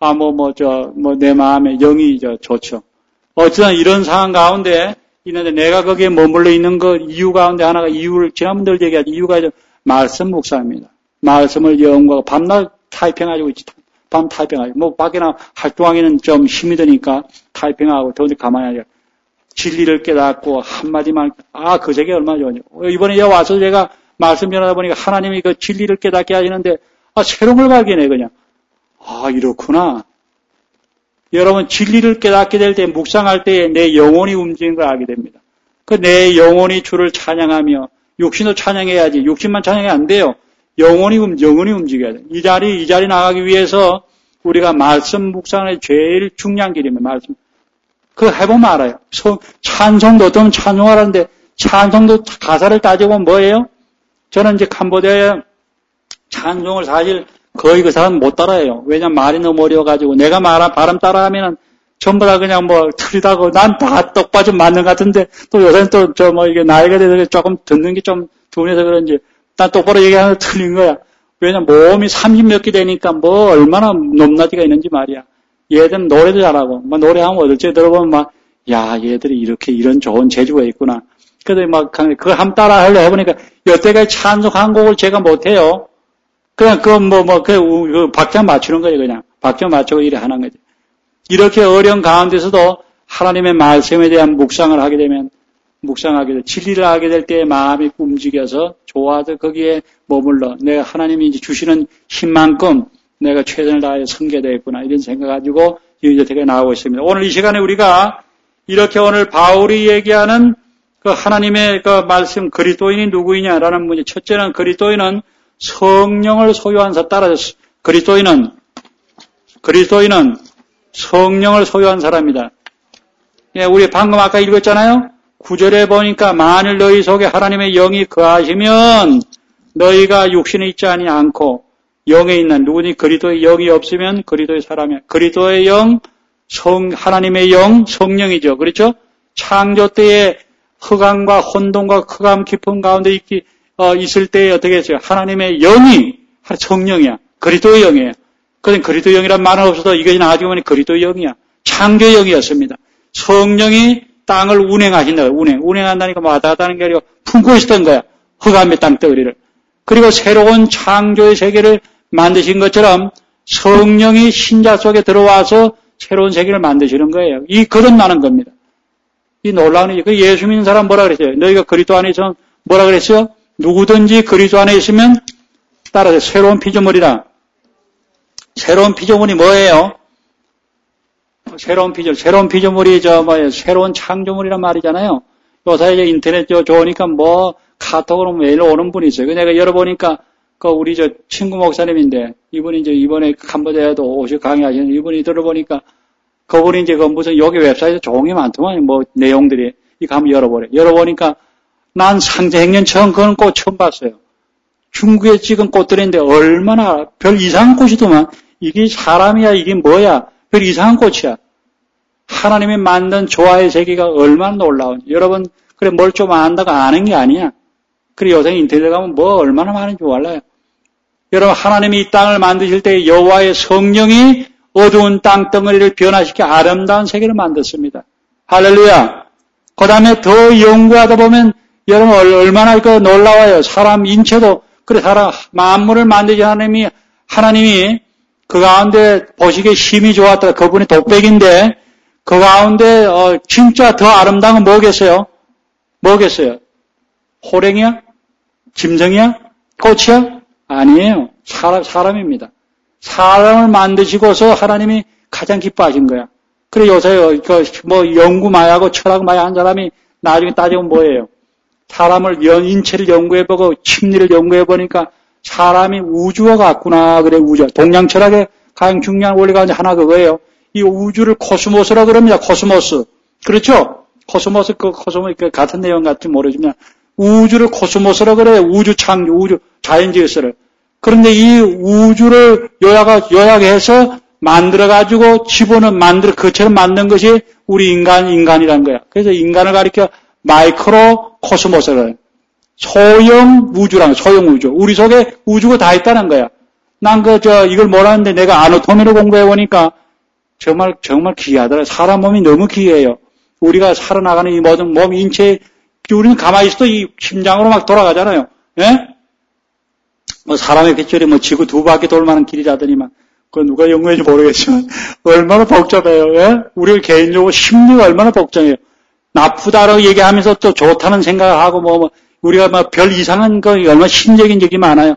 내 마음에 영이 좋죠. 어쨌든 이런 상황 가운데 있는데 내가 거기에 머물러 있는 이유 가운데 하나가 이유를 지난번들 얘기하지 이유가 말씀 묵상입니다. 말씀을 영과 밤낮 타이핑하고 있지. 밤 타이핑하고 밖에 활동하기는 좀 힘이 드니까 타이핑하고 더운데 가만히 하죠. 진리를 깨닫고 한마디만 그 세계 얼마나 좋은지. 이번에 와서 제가 말씀 전하다 보니까 하나님이 그 진리를 깨닫게 하시는데 새로운 걸 발견해 그냥. 이렇구나. 여러분 진리를 깨닫게 될 때 묵상할 때 내 영혼이 움직이는 걸 알게 됩니다. 내 영혼이 주를 찬양하며 육신도 찬양해야지. 육신만 찬양이 안 돼요. 영혼이 움직여야 돼. 이 자리 나가기 위해서 우리가 말씀 묵상의 제일 중요한 길입니다. 말씀. 해보면 알아요. 찬송도 어떤 찬송하라는데 찬송도 가사를 따져보면 뭐예요? 저는 이제 캄보디아에 찬송을 사실 거의 그 사람 못 따라해요. 왜냐면 말이 너무 어려워가지고 내가 발음 따라하면은 전부 다 그냥 틀리다고 난 다 똑바로 맞는 것 같은데 또 요새는 이게 나이가 돼서 조금 듣는 게 좀 둔해서 그런지 난 똑바로 얘기하는 거 틀린 거야. 왜냐면 몸이 30몇 개 되니까 얼마나 높낮이가 있는지 말이야. 얘들은 노래도 잘하고 노래하면 어떨지 들어보면 얘들이 이런 좋은 재주가 있구나. 그래서 그걸 한번 따라 하려고 해보니까 여태까지 찬송 한 곡을 제가 못해요. 그냥 박자 맞추는 거예요, 그냥. 박자 맞추고 이래 하는 거죠. 이렇게 어려운 가운데서도 하나님의 말씀에 대한 묵상을 하게 되면, 진리를 하게 될 때 마음이 움직여서 좋아서 거기에 머물러 내가 하나님이 이제 주시는 힘만큼 내가 최선을 다해 섬겨야되겠구나. 이런 생각 가지고 여태까지 나오고 있습니다. 오늘 이 시간에 우리가 이렇게 오늘 바울이 얘기하는 하나님의 말씀 그리스도인이 누구이냐라는 문제. 첫째는 그리스도인은 성령을 소유한 사 따라서 그리스도인은 성령을 소유한 사람이다. 예, 우리 방금 아까 읽었잖아요. 9절에 보니까 만일 너희 속에 하나님의 영이 거하시면 너희가 육신에 있지 않고 영에 있는 누구니 그리스도의 영이 없으면 그리스도의 사람이야. 그리스도의 영 하나님의 영, 성령이죠. 그렇죠? 창조 때에 흑암과 혼돈과 흑암 깊은 가운데 있을 때에 어떻게 했어요? 하나님의 영이 성령이야. 그리스도의 영이에요. 그건 그리스도의 영이란 말은 없어도 이것이 나중에 보니 그리스도의 영이야. 창조의 영이었습니다. 성령이 땅을 운행하신다. 운행한다니까 뭐 왔다 갔다 하는 게 아니고 품고 있었던 거야. 흑암의 땅덩어리를. 그리고 새로운 창조의 세계를 만드신 것처럼 성령이 신자 속에 들어와서 새로운 세계를 만드시는 거예요. 이 거듭나는 겁니다. 이 놀라운 일이. 그 예수 믿는 사람 뭐라 그랬어요? 너희가 그리스도 안에 있으면 뭐라 그랬어요? 누구든지 그리스도 안에 있으면 따라서 새로운 피조물이라. 새로운 피조물이 뭐예요? 새로운 피조물이 새로운 창조물이란 말이잖아요. 요새 이제 인터넷 좋으니까 카톡으로 매일 오는 분이 있어요. 내가 열어보니까 우리 친구 목사님인데 이분이 이번에 캄보디아에도 오셔 강의하시는 이분이 들어보니까 그분이 무슨 여기 웹사이트에 종이 많더만 내용들이 이거 한번 열어보니까 난 상대행년처럼 그런 꽃 처음 봤어요. 중국에 찍은 꽃들인데 얼마나 별 이상한 꽃이더만 이게 사람이야 이게 뭐야 별 이상한 꽃이야. 하나님이 만든 조화의 세계가 얼마나 놀라운지. 여러분 그래 뭘 좀 안다고 아는 게 아니야. 그래 요새 인터넷에 가면 얼마나 많은지 몰라요. 여러분 하나님이 이 땅을 만드실 때 여호와의 성령이 어두운 땅덩어리를 변화시켜 아름다운 세계를 만들었습니다. 할렐루야. 그 다음에 더 연구하다 보면 여러분 얼마나 놀라워요. 사람 인체도 그래 사람 만물을 만드신 하나님이 그 가운데 보시기에 힘이 좋았다. 그분이 독백인데 그 가운데 진짜 더 아름다운 건 뭐겠어요? 호랭이야? 짐승이야? 꽃이야? 아니에요. 사람입니다. 사람을 만드시고서 하나님이 가장 기뻐하신 거야. 그래 요새 연구 많이 하고 철학 많이 한 사람이 나중에 따지면 뭐예요? 사람을 인체를 연구해보고 심리를 연구해보니까 사람이 우주와 같구나. 그래 우주. 동양 철학의 가장 중요한 원리가 하나 그거예요. 이 우주를 코스모스라고 그럽니다. 코스모스. 그렇죠? 코스모스 같은 내용 같지 모르지만 우주를 코스모스라고 그래요. 우주 창조, 우주 자연지으스를. 그런데 이 우주를 요약해서 만들어가지고 그처럼 만든 것이 우리 인간이란 거야. 그래서 인간을 가리켜 마이크로 코스모스를. 소형 우주라는 소형 우주. 우리 속에 우주가 다 있다는 거야. 난 이걸 몰랐는데 내가 아나토미를 공부해보니까 정말 기이하더라. 사람 몸이 너무 기이해요. 우리가 살아나가는 이 모든 몸, 인체, 우리는 가만히 있어도 이 심장으로 막 돌아가잖아요. 예? 사람의 빗줄이 지구 2바퀴 돌 만한 길이라더니만, 그건 누가 연구했는지 모르겠지만, 얼마나 복잡해요. 예? 우리 개인적으로 심리가 얼마나 복잡해요. 나쁘다라고 얘기하면서 또 좋다는 생각을 하고, 우리가 별 이상한 거, 얼마나 신적인 적이 많아요.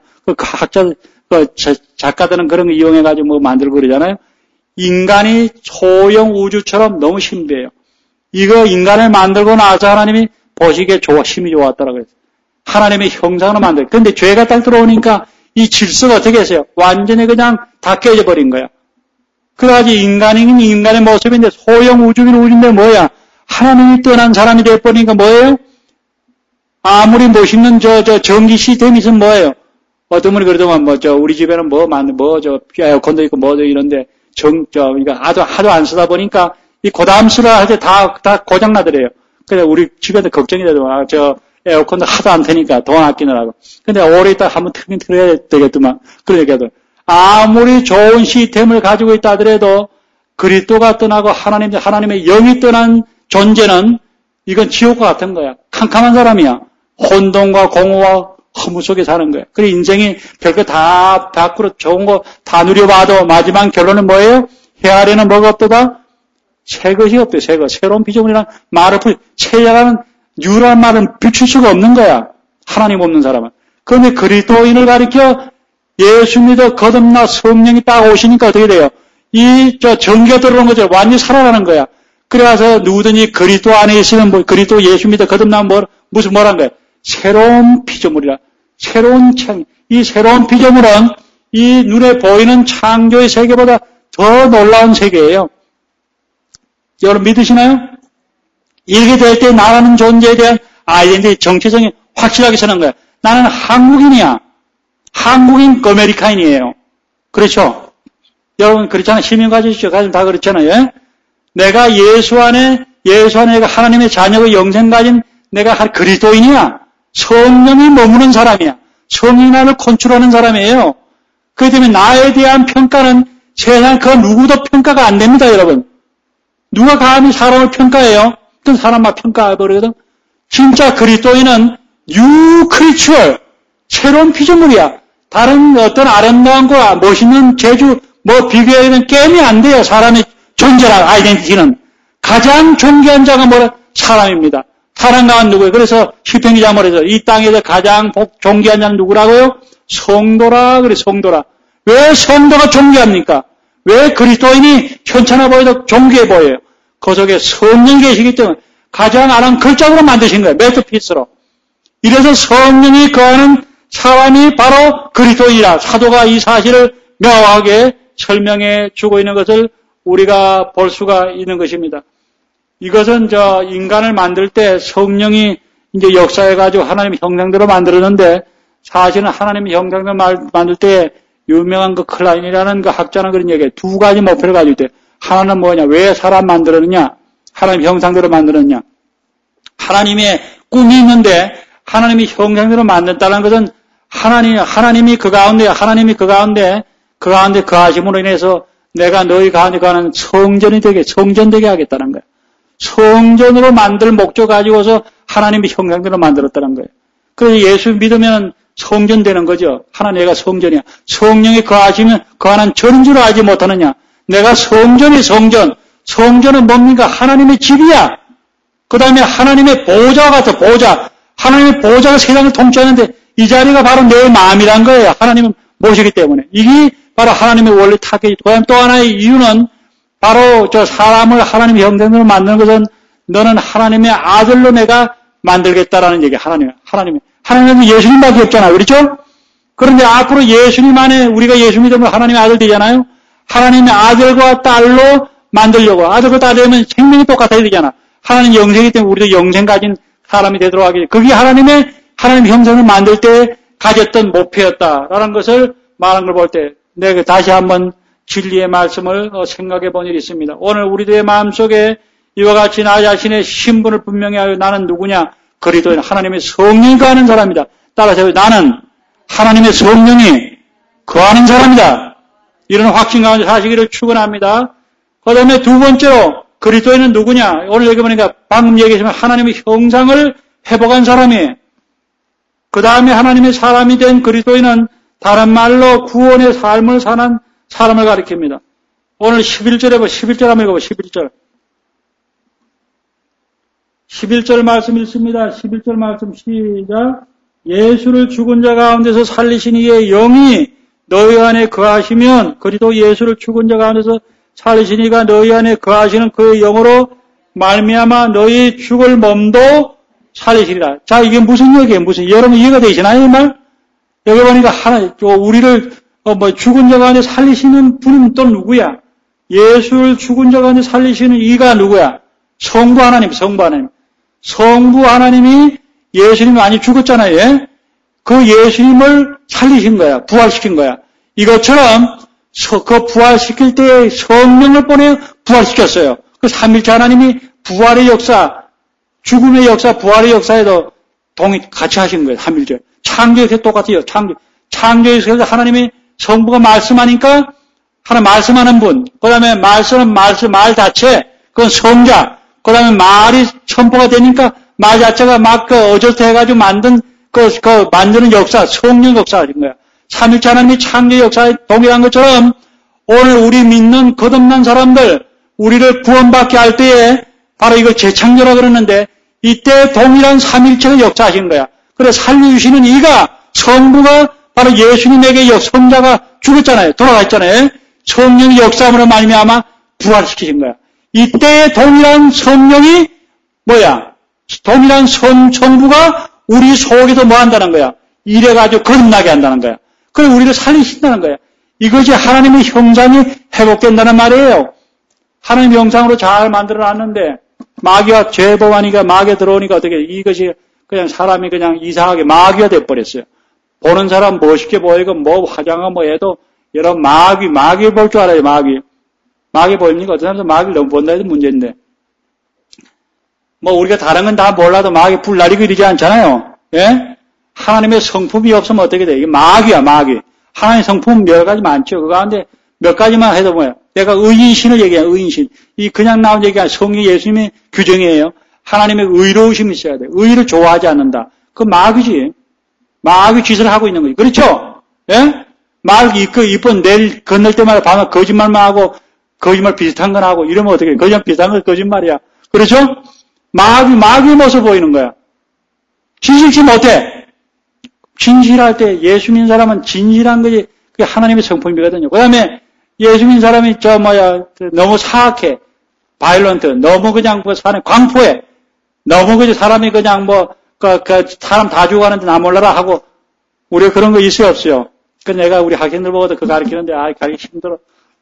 작가들은 그런 거 이용해가지고 만들고 그러잖아요. 인간이 소형 우주처럼 너무 신비해요. 이거 인간을 만들고 나서 하나님이 보시기에 힘이 좋았다라고 그랬어요. 하나님의 형상으로 만들어요. 근데 죄가 딱 들어오니까 이 질서가 어떻게 했어요? 완전히 그냥 다 깨져 버린 거야. 그래가지고 인간의 모습인데 소형 우주인데 뭐야? 하나님이 떠난 사람이 돼버리니까 뭐예요? 아무리 멋있는 전기 시스템이 있으면 뭐예요? 어떤 분이 그러더만 우리 집에는 에어컨도 있고 이런데 이거 하도 안 쓰다 보니까 이 고담수라 할 때 다 고장나더래요. 그래서 우리 집에도 걱정이 되더만 에어컨도 하도 안 트니까 돈 아끼느라고. 근데 오래 있다 한번 틀긴 틀어야 되겠더만. 그런 얘기하더라고요. 아무리 좋은 시스템을 가지고 있다 하더라도 그리스도가 떠나고 하나님의 영이 떠난 존재는 이건 지옥과 같은 거야. 캄캄한 사람이야. 혼돈과 공허와 허무 속에 사는 거야. 그래 인생이 별거 다 밖으로 좋은 거 다 누려봐도 마지막 결론은 뭐예요? 해 아래는 뭐가 없도다? 새 것이 없대. 새 것. 새로운 피조물이란 말을 새야라는 뉴란 말은 비출 수가 없는 거야. 하나님 없는 사람은. 그런데 그리스도인을 가리켜 예수 믿어 거듭나 성령이 딱 오시니까 어떻게 돼요? 전기가 들어오는 거죠. 완전히 살아나는 거야. 그래서 누구든지 그리스도 안에 있으면 그리스도 예수 믿어 거듭나면 뭐란 거야? 새로운 피조물이라. 새로운 창. 이 새로운 피조물은 이 눈에 보이는 창조의 세계보다 더 놀라운 세계예요. 여러분 믿으시나요? 이렇게 될 때 나라는 존재에 대한 아이덴티티 정체성이 확실하게 서는 거야. 나는 한국인이야. 한국인 아메리카인이에요. 그렇죠? 여러분 그렇잖아요. 시민 가지시죠. 가지면 다 그렇잖아요. 예? 내가 예수 안에 내가 하나님의 자녀의 영생 가진 내가 그리스도인이야. 성령이 머무는 사람이야. 성령이 나를 컨트롤하는 사람이에요. 그렇기 때문에 나에 대한 평가는 세상 그 누구도 평가가 안 됩니다, 여러분. 누가 감히 사람을 평가해요? 어떤 사람만 평가해버리거든. 진짜 그리스도인은 뉴 크리처, 새로운 피조물이야. 다른 어떤 아름다움과 멋있는 재주, 비교에는 게임이 안 돼요. 사람의 존재랑 아이덴티티는. 가장 존귀한 자가 뭐라? 사람입니다. 사람 가운데 누구예요? 그래서 시편 기자가 말해서 이 땅에서 가장 존귀한 자는 누구라고요? 성도라. 그래, 성도라. 왜 성도가 존귀합니까? 왜 그리스도인이 현찮아 보여도 존귀해 보여요? 그 속에 성령이 계시기 때문에 가장 아름 걸작으로 만드신 거예요. 매스피스로. 이래서 성령이 거하는 사람이 바로 그리스도인이라 사도가 이 사실을 명확하게 설명해 주고 있는 것을 우리가 볼 수가 있는 것입니다. 이것은 인간을 만들 때 성령이 이제 역사해가지고 하나님의 형상대로 만들었는데 사실은 하나님의 형상대로 만들 때 유명한 그 클라인이라는 그 학자는 그런 얘기해요. 두 가지 목표를 가지고 있대요. 하나는 뭐냐? 왜 사람 만들었느냐? 하나님 형상대로 만들었느냐? 하나님의 꿈이 있는데 하나님이 형상대로 만든다는 것은 하나님이 그 가운데 거하심으로 인해서 내가 너희 가운데 가는 성전되게 하겠다는 거예요. 성전으로 만들 목적 가지고서 하나님이 형상대로 만들었다는 거예요. 그래서 예수 믿으면 성전 되는 거죠. 내가 성전이야. 성령이 거하는 전인 줄 알지 못하느냐. 내가 성전이 성전. 성전은 뭡니까? 하나님의 집이야. 그 다음에 하나님의 보좌 같아, 보좌. 하나님의 보좌가 세상을 통치하는데 이 자리가 바로 내 마음이란 거예요. 하나님은 모시기 때문에. 이게 바로 하나님의 원리 타겟이. 또 하나의 이유는 바로 사람을 하나님의 형상으로 만드는 것은 너는 하나님의 아들로 내가 만들겠다라는 얘기야. 하나님은 예수님밖에 없잖아요. 그렇죠? 그런데 앞으로 예수님 안에 우리가 예수 믿으면 하나님의 아들 되잖아요. 하나님의 아들과 딸로 만들려고. 아들과 딸 되면 생명이 똑같아야 되잖아. 하나님 영생이기 때문에 우리도 영생 가진 사람이 되도록 하기. 그게 하나님 형상을 만들 때 가졌던 목표였다라는 것을 말한 걸 볼 때 내가 다시 한번 진리의 말씀을 생각해 본 일이 있습니다. 오늘 우리들의 마음속에 이와 같이 나 자신의 신분을 분명히 하여 나는 누구냐? 그리스도인 하나님의 성령이 거하는 사람이다. 따라서 나는 하나님의 성령이 거하는 사람이다. 이런 확신 가운데 사시기를 축원합니다. 그 다음에 두 번째로 그리스도인은 누구냐? 오늘 여기 보니까 방금 얘기했지만 하나님의 형상을 회복한 사람이에요. 그 다음에 하나님의 사람이 된 그리스도인은 다른 말로 구원의 삶을 사는 사람을 가리킵니다. 오늘 11절 한번 읽어봐. 11절 말씀 읽습니다. 11절 말씀 시작. 예수를 죽은 자 가운데서 살리신 이의 영이 너희 안에 거하시면 그리스도 예수를 죽은 자 가운데서 살리신 이가 너희 안에 거하시는 그의 영으로 말미암아 너희 죽을 몸도 살리시리라. 자, 이게 무슨 얘기예요? 여러분 이해가 되시나요? 이 말? 여기 보니까 우리를 죽은 자 가운데 살리시는 분은 또 누구야? 예수를 죽은 자 가운데 살리시는 이가 누구야? 성부 하나님. 성부 하나님이 예수님이 많이 죽었잖아요. 예? 그 예수님을 살리신 거야. 부활시킨 거야. 이것처럼 그 부활시킬 때 성령을 보내 부활시켰어요. 그 삼일체 하나님이 부활의 역사, 죽음의 역사, 부활의 역사에도 같이 하신 거예요. 삼일체. 창조에서 똑같아요. 창조에서 하나님이 성부가 말씀하니까 하나 말씀하는 분, 그 다음에 말 자체, 그건 성자, 그 다음에 말이 선포가 되니까 말 자체가 막 어저께 해가지고 만든 만드는 역사, 성령 역사가 된 거야. 삼일체 하나님이 창조 역사에 동일한 것처럼 오늘 우리 믿는 거듭난 사람들, 우리를 구원받게 할 때에 바로 이걸 재창조라 그러는데 이때 동일한 삼일체가 역사하신 거야. 그래 살려주시는 이가 성부가 바로 예수님에게 성자가 죽었잖아요. 돌아갔잖아요. 성령의 역사함으로 말미암아 부활시키신 거야. 이때의 동일한 성령이 뭐야? 동일한 성부가 우리 속에서 뭐 한다는 거야? 이래가지고 거듭나게 한다는 거야. 그래 우리를 살리신다는 거야. 이것이 하나님의 형상이 회복된다는 말이에요. 하나님의 형상으로 잘 만들어놨는데 마귀가 죄범하니까 마귀가 들어오니까 어떻게 이것이 그냥 사람이 그냥 이상하게 마귀가 돼버렸어요. 보는 사람 멋있게 보이고 뭐 화장하고 뭐 해도 여러분 마귀 볼 줄 알아요. 마귀 마귀 보입니까? 어떤 사람도 마귀를 너무 본다 해도 문제인데. 뭐 우리가 다른 건 다 몰라도 마귀 불 날리고 이러지 않잖아요. 예? 하나님의 성품이 없으면 어떻게 돼? 이게 마귀야, 마귀. 하나님의 성품은 여러 가지 많죠. 그 가운데 몇 가지만 해도 뭐예요? 내가 의인신을 얘기해요, 의인신. 이 그냥 나온 얘기가 아니라 성령 예수님의 규정이에요. 하나님의 의로우심이 있어야 돼. 의를 좋아하지 않는다. 그 마귀지. 마귀 짓을 하고 있는 거지. 그렇죠? 예? 마귀 이쁜 내일 건널 때마다 밤에 거짓말만 하고, 거짓말 비슷한 건 하고, 이러면 어떻게 해? 거짓말 비슷한 건 거짓말이야. 그렇죠? 마귀의 모습 보이는 거야. 진실치 못해. 진실할 때 예수 믿는 사람은 진실한 거지. 그게 하나님의 성품이거든요. 그 다음에 예수 믿는 사람이 너무 사악해. 바이런트. 너무 그냥 사람 광포해. 너무 그냥 사람이 그냥 사람 다 죽어가는데 나 몰라라 하고, 우리가 그런 거 있어요, 없어요? 그래서 내가 우리 학생들 보고도 그거 가르치는데, 가르치기 힘들어.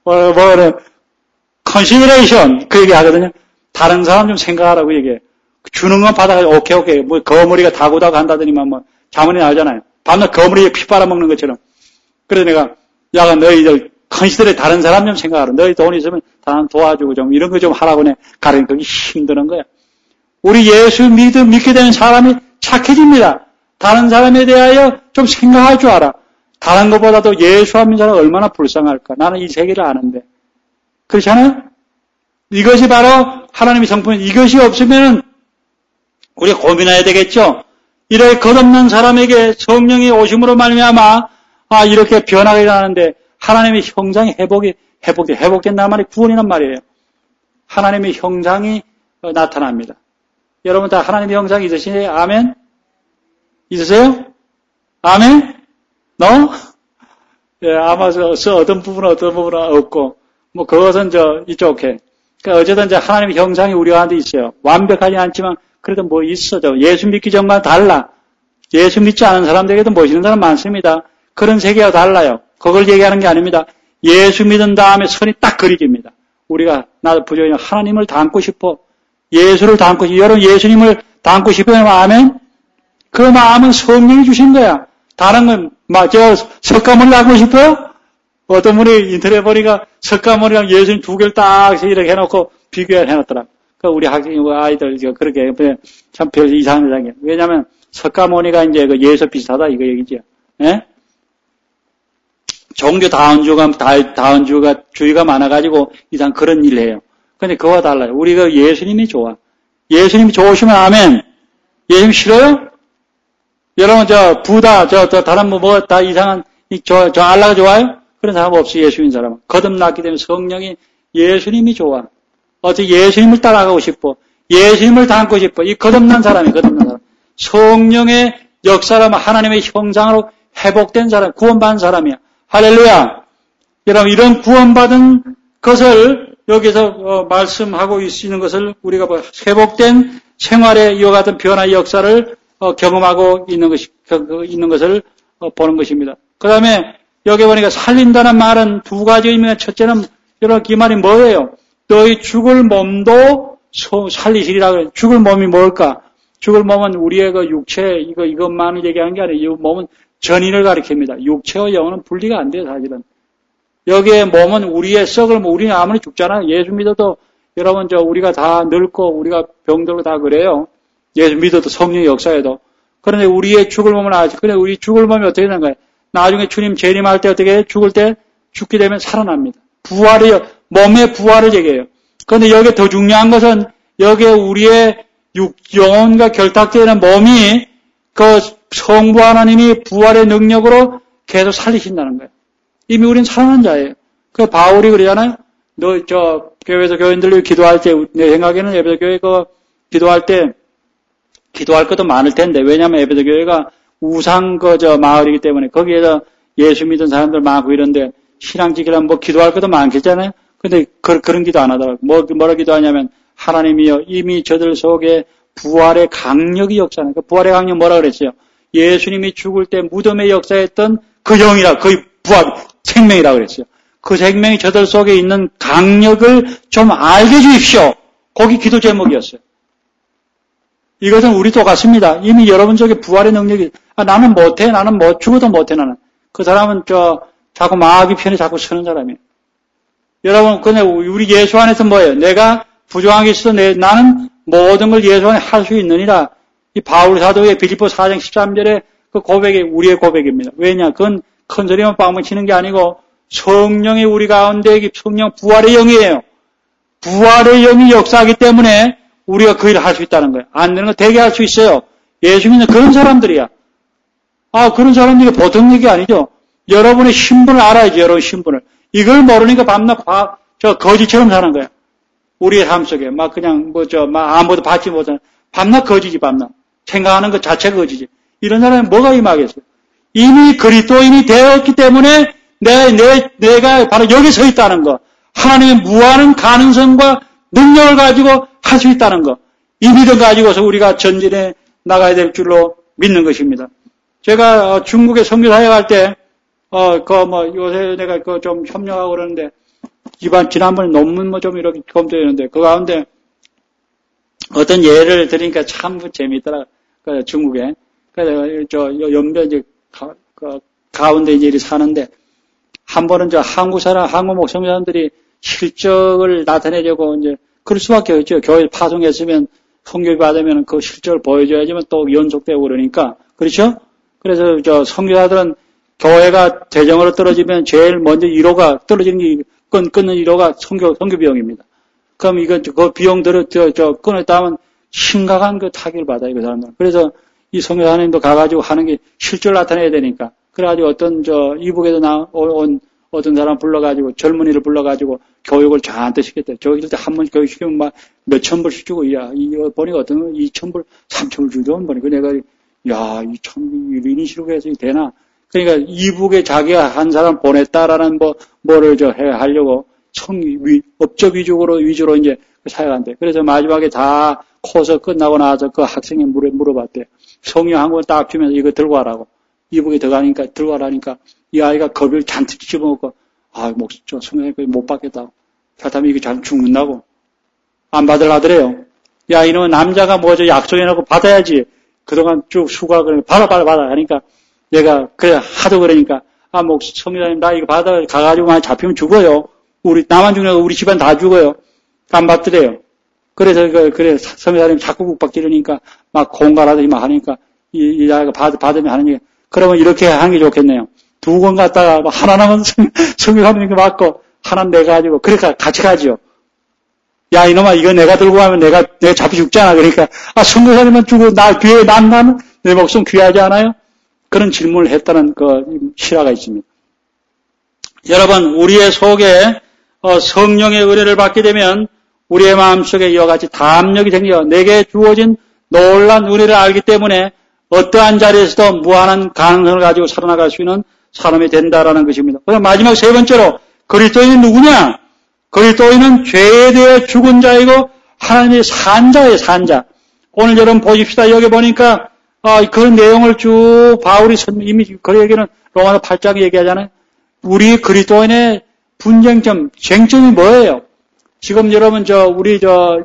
컨시더레이션. 그 얘기 하거든요. 다른 사람 좀 생각하라고 얘기해. 주는 건 받아가지고, 오케이. 거머리가 다고다고 한다더니만 자문이 나오잖아요. 밤낮 거머리에 피 빨아먹는 것처럼. 그래서 내가, 야가 너희들 컨시더레 다른 사람 좀 생각하라. 너희 돈 있으면 다른 도와주고 좀 이런 거 좀 하라고 가르치는 그게 힘드는 거야. 우리 예수 믿게 되는 사람이 착해집니다. 다른 사람에 대하여 좀 생각할 줄 알아. 다른 것보다도 예수 안 믿는 사람이 얼마나 불쌍할까. 나는 이 세계를 아는데. 그렇잖아요? 이것이 바로 하나님의 성품. 이것이 없으면 우리가 고민해야 되겠죠. 이렇게 겉없는 사람에게 성령이 오심으로 말미암아 이렇게 변화가 일어나는데 하나님의 형상이 회복된다는 말이 구원이란 말이에요. 하나님의 형상이 나타납니다. 여러분 다 하나님의 형상이 있으시네요? 아멘? 있으세요? 아멘? No? 예, 아마 어떤 부분은 없고, 그것은 이쪽에. 그러니까 어쨌든 하나님의 형상이 우리 가운데 있어요. 완벽하지 않지만, 그래도 있어. 예수 믿기 전과 달라. 예수 믿지 않은 사람들에게도 모시는 사람 많습니다. 그런 세계와 달라요. 그걸 얘기하는 게 아닙니다. 예수 믿은 다음에 선이 딱 그리집니다. 우리가, 나도 부족해요. 하나님을 닮고 싶어. 예수를 닮고 싶어. 여러분 예수님을 닮고 싶어요. 아멘? 그 마음은 성령이 주신 거야. 다른 건, 석가모니 닮고 싶어요? 어떤 분이 인터넷 보니까 석가모니랑 예수님 두 개를 딱 이렇게 해놓고 비교해놨더라. 우리 아이들, 그렇게, 참 별 이상한 세상이에요. 왜냐면, 석가모니가 이제 예수 비슷하다, 이거 얘기죠. 예? 종교 다원주의가 많아가지고, 이상 그런 일을 해요. 근데 그거와 달라요. 우리가 예수님이 좋아. 예수님이 좋으시면 아멘. 예수님 싫어요? 여러분, 부다, 다른 다 이상한, 알라가 좋아요? 그런 사람 없이 예수인 사람은. 거듭났기 때문에 성령이 예수님이 좋아. 어떻게 예수님을 따라가고 싶어. 예수님을 닮고 싶어. 이 거듭난 사람. 성령의 역사라면 하나님의 형상으로 회복된 사람, 구원받은 사람이야. 할렐루야. 여러분, 이런 구원받은 것을 여기서 말씀하고 있는 것을 우리가 회복된 생활의 이와 같은 변화의 역사를 경험하고 있는 것을 보는 것입니다. 그 다음에 여기 보니까 살린다는 말은 두 가지 의미가 첫째는 여러분 이 말이 뭐예요? 너희 죽을 몸도 살리시리라 그래요. 죽을 몸이 뭘까? 죽을 몸은 우리의 육체 이것만을 얘기하는 게 아니에요. 이 몸은 전인을 가리킵니다. 육체와 영혼은 분리가 안 돼요, 사실은. 여기에 몸은 우리의 썩을 우리는 아무리 죽잖아요. 예수 믿어도 여러분 우리가 다 늙고 우리가 병들고 다 그래요. 예수 믿어도 성령의 역사에도. 그런데 우리의 죽을 몸을 아직 그래 우리 죽을 몸이 어떻게 되는 거예요? 나중에 주님 재림할 때 어떻게 해요? 죽게 되면 살아납니다. 몸의 부활을 얘기해요. 그런데 여기에 더 중요한 것은 여기에 우리의 영혼과 결탁되는 몸이 그 성부 하나님이 부활의 능력으로 계속 살리신다는 거예요. 이미 우리는 살아난 자예요. 그 바울이 그러잖아요. 교회에서 교인들로 기도할 때, 내 생각에는 에베소 교회 기도할 때, 기도할 것도 많을 텐데, 왜냐면 에베소 교회가 우상 마을이기 때문에, 거기에서 예수 믿은 사람들 많고 이런데, 신앙 지키려면 기도할 것도 많겠잖아요? 근데 그런 기도 안 하더라고요. 뭐라 기도하냐면, 하나님이여, 이미 저들 속에 부활의 강력이 역사하는, 그 부활의 강력 뭐라 그랬어요? 예수님이 죽을 때 무덤에 역사했던 그 영이라, 거의 부활, 생명이라 그랬어요. 그 생명이 저들 속에 있는 강력을 좀 알게 해주십시오. 거기 기도 제목이었어요. 이것은 우리 똑같습니다. 이미 여러분 속에 부활의 능력이, 나는 못해, 죽어도 못해, 나는. 그 사람은 자꾸 마귀 편에 자꾸 서는 사람이에요. 여러분, 근데 우리 예수 안에서 뭐예요? 내가 부정하게 있어도 나는 모든 걸 예수 안에 할 수 있느니라. 이 바울 사도의 빌립보 4장 13절에 그 고백이 우리의 고백입니다. 왜냐? 그건 큰 소리만 빵빵 치는 게 아니고 성령이 우리 가운데 성령 부활의 영이에요. 부활의 영이 역사하기 때문에 우리가 그 일을 할 수 있다는 거예요. 안 되는 거 되게 할 수 있어요. 예수 믿는 그런 사람들이야. 그런 사람들이 보통 얘기 아니죠. 여러분의 신분을 알아야지, 여러분 신분을. 이걸 모르니까 밤낮 거지처럼 사는 거야. 우리의 삶 속에. 그냥 아무것도 받지 못하는. 밤낮 거지지, 밤낮. 생각하는 것 자체가 거지지. 이런 사람이 뭐가 임하겠어요? 이미 그리스도인이 되었기 때문에 내가 바로 여기 서 있다는 거. 하나님의 무한한 가능성과 능력을 가지고 할 수 있다는 거. 이 믿음 가지고서 우리가 전진해 나가야 될 줄로 믿는 것입니다. 제가 중국에 선교사역 할 때, 요새 내가 좀 협력하고 그러는데, 지난번에 논문 좀 이렇게 검토했는데, 그 가운데 어떤 예를 들으니까 참 재미있더라. 중국에. 연변 이제 가운데 이제 사는데, 한 번은 한국 목성 사람들이 실적을 나타내려고 이제, 그럴 수밖에 없죠. 교회 파송했으면, 선교비 받으면 그 실적을 보여줘야지만 또 연속되고 그러니까. 그렇죠? 그래서 선교사들은 교회가 재정으로 떨어지면 제일 먼저 1호가 떨어지는 끊는 1호가 선교 비용입니다. 그럼 그 비용들을 끊었다 하면 심각한 그 타격을 받아요, 그 사람들은. 그래서 이 선교사님도 가가지고 하는 게 실적을 나타내야 되니까. 그래가지고 어떤 이북에서 온 어떤 사람 불러가지고 젊은이를 불러가지고 교육을 잔뜩 시켰대. 저기 때 한 번 교육시키면 막 몇천 불씩 주고, 이거 보니까 어떤 건 2,000불, 3,000불 주던 보니까 내가, 이런 식으로 해서 되나? 그러니까 이북에 자기가 한 사람 보냈다라는 뭐를 하려고 업적 위주로 이제 사역한대. 그래서 마지막에 다 코스 끝나고 나서 그 학생이 물어봤대. 성경 한 권 딱 주면서 이거 들고 와라고. 이북에 들고 와라니까 이 아이가 겁을 잔뜩 집어먹고, 성경에 못 받겠다고. 그렇다면 이게 잘 죽는다고. 안 받으려더래요. 이놈은 남자가 약속해놓고 받아야지. 그동안 쭉 수고하고, 받아. 하니까, 얘가, 하도 그러니까, 성교사님, 나 이거 가가지고 많이 잡히면 죽어요. 나만 죽는 거 우리 집안 다 죽어요. 안 받더래요. 그래서, 성교사님 자꾸 국박지르니까, 막 공갈하더니 막 하니까, 이 아이가 받으면 하는 얘기. 그러면 이렇게 하는 게 좋겠네요. 2권 갖다가, 하나는 성교사님께 맞고, 하나는 내가 가지고, 그러니까 같이 가지요. 이놈아, 이거 내가 들고 가면 내가 잡히 죽잖아. 그러니까, 선교사님만 주고, 나는 내 목숨 귀하지 않아요? 그런 질문을 했다는 실화가 있습니다. 여러분, 우리의 속에, 성령의 의뢰를 받게 되면, 우리의 마음속에 이와 같이 담력이 생겨, 내게 주어진 놀라운 은혜를 알기 때문에, 어떠한 자리에서도 무한한 가능성을 가지고 살아나갈 수 있는 사람이 된다라는 것입니다. 그럼 마지막 세 번째로, 그리스도인은 누구냐? 그리스도인은 죄에 대해 죽은 자이고 하나님의 산 자예요, 산 자. 오늘 여러분 보십시다. 여기 보니까 그 내용을 쭉 바울이 이미 그 얘기는 로마서 8장에 얘기하잖아요. 우리 그리스도인의 분쟁점, 쟁점이 뭐예요? 지금 여러분 우리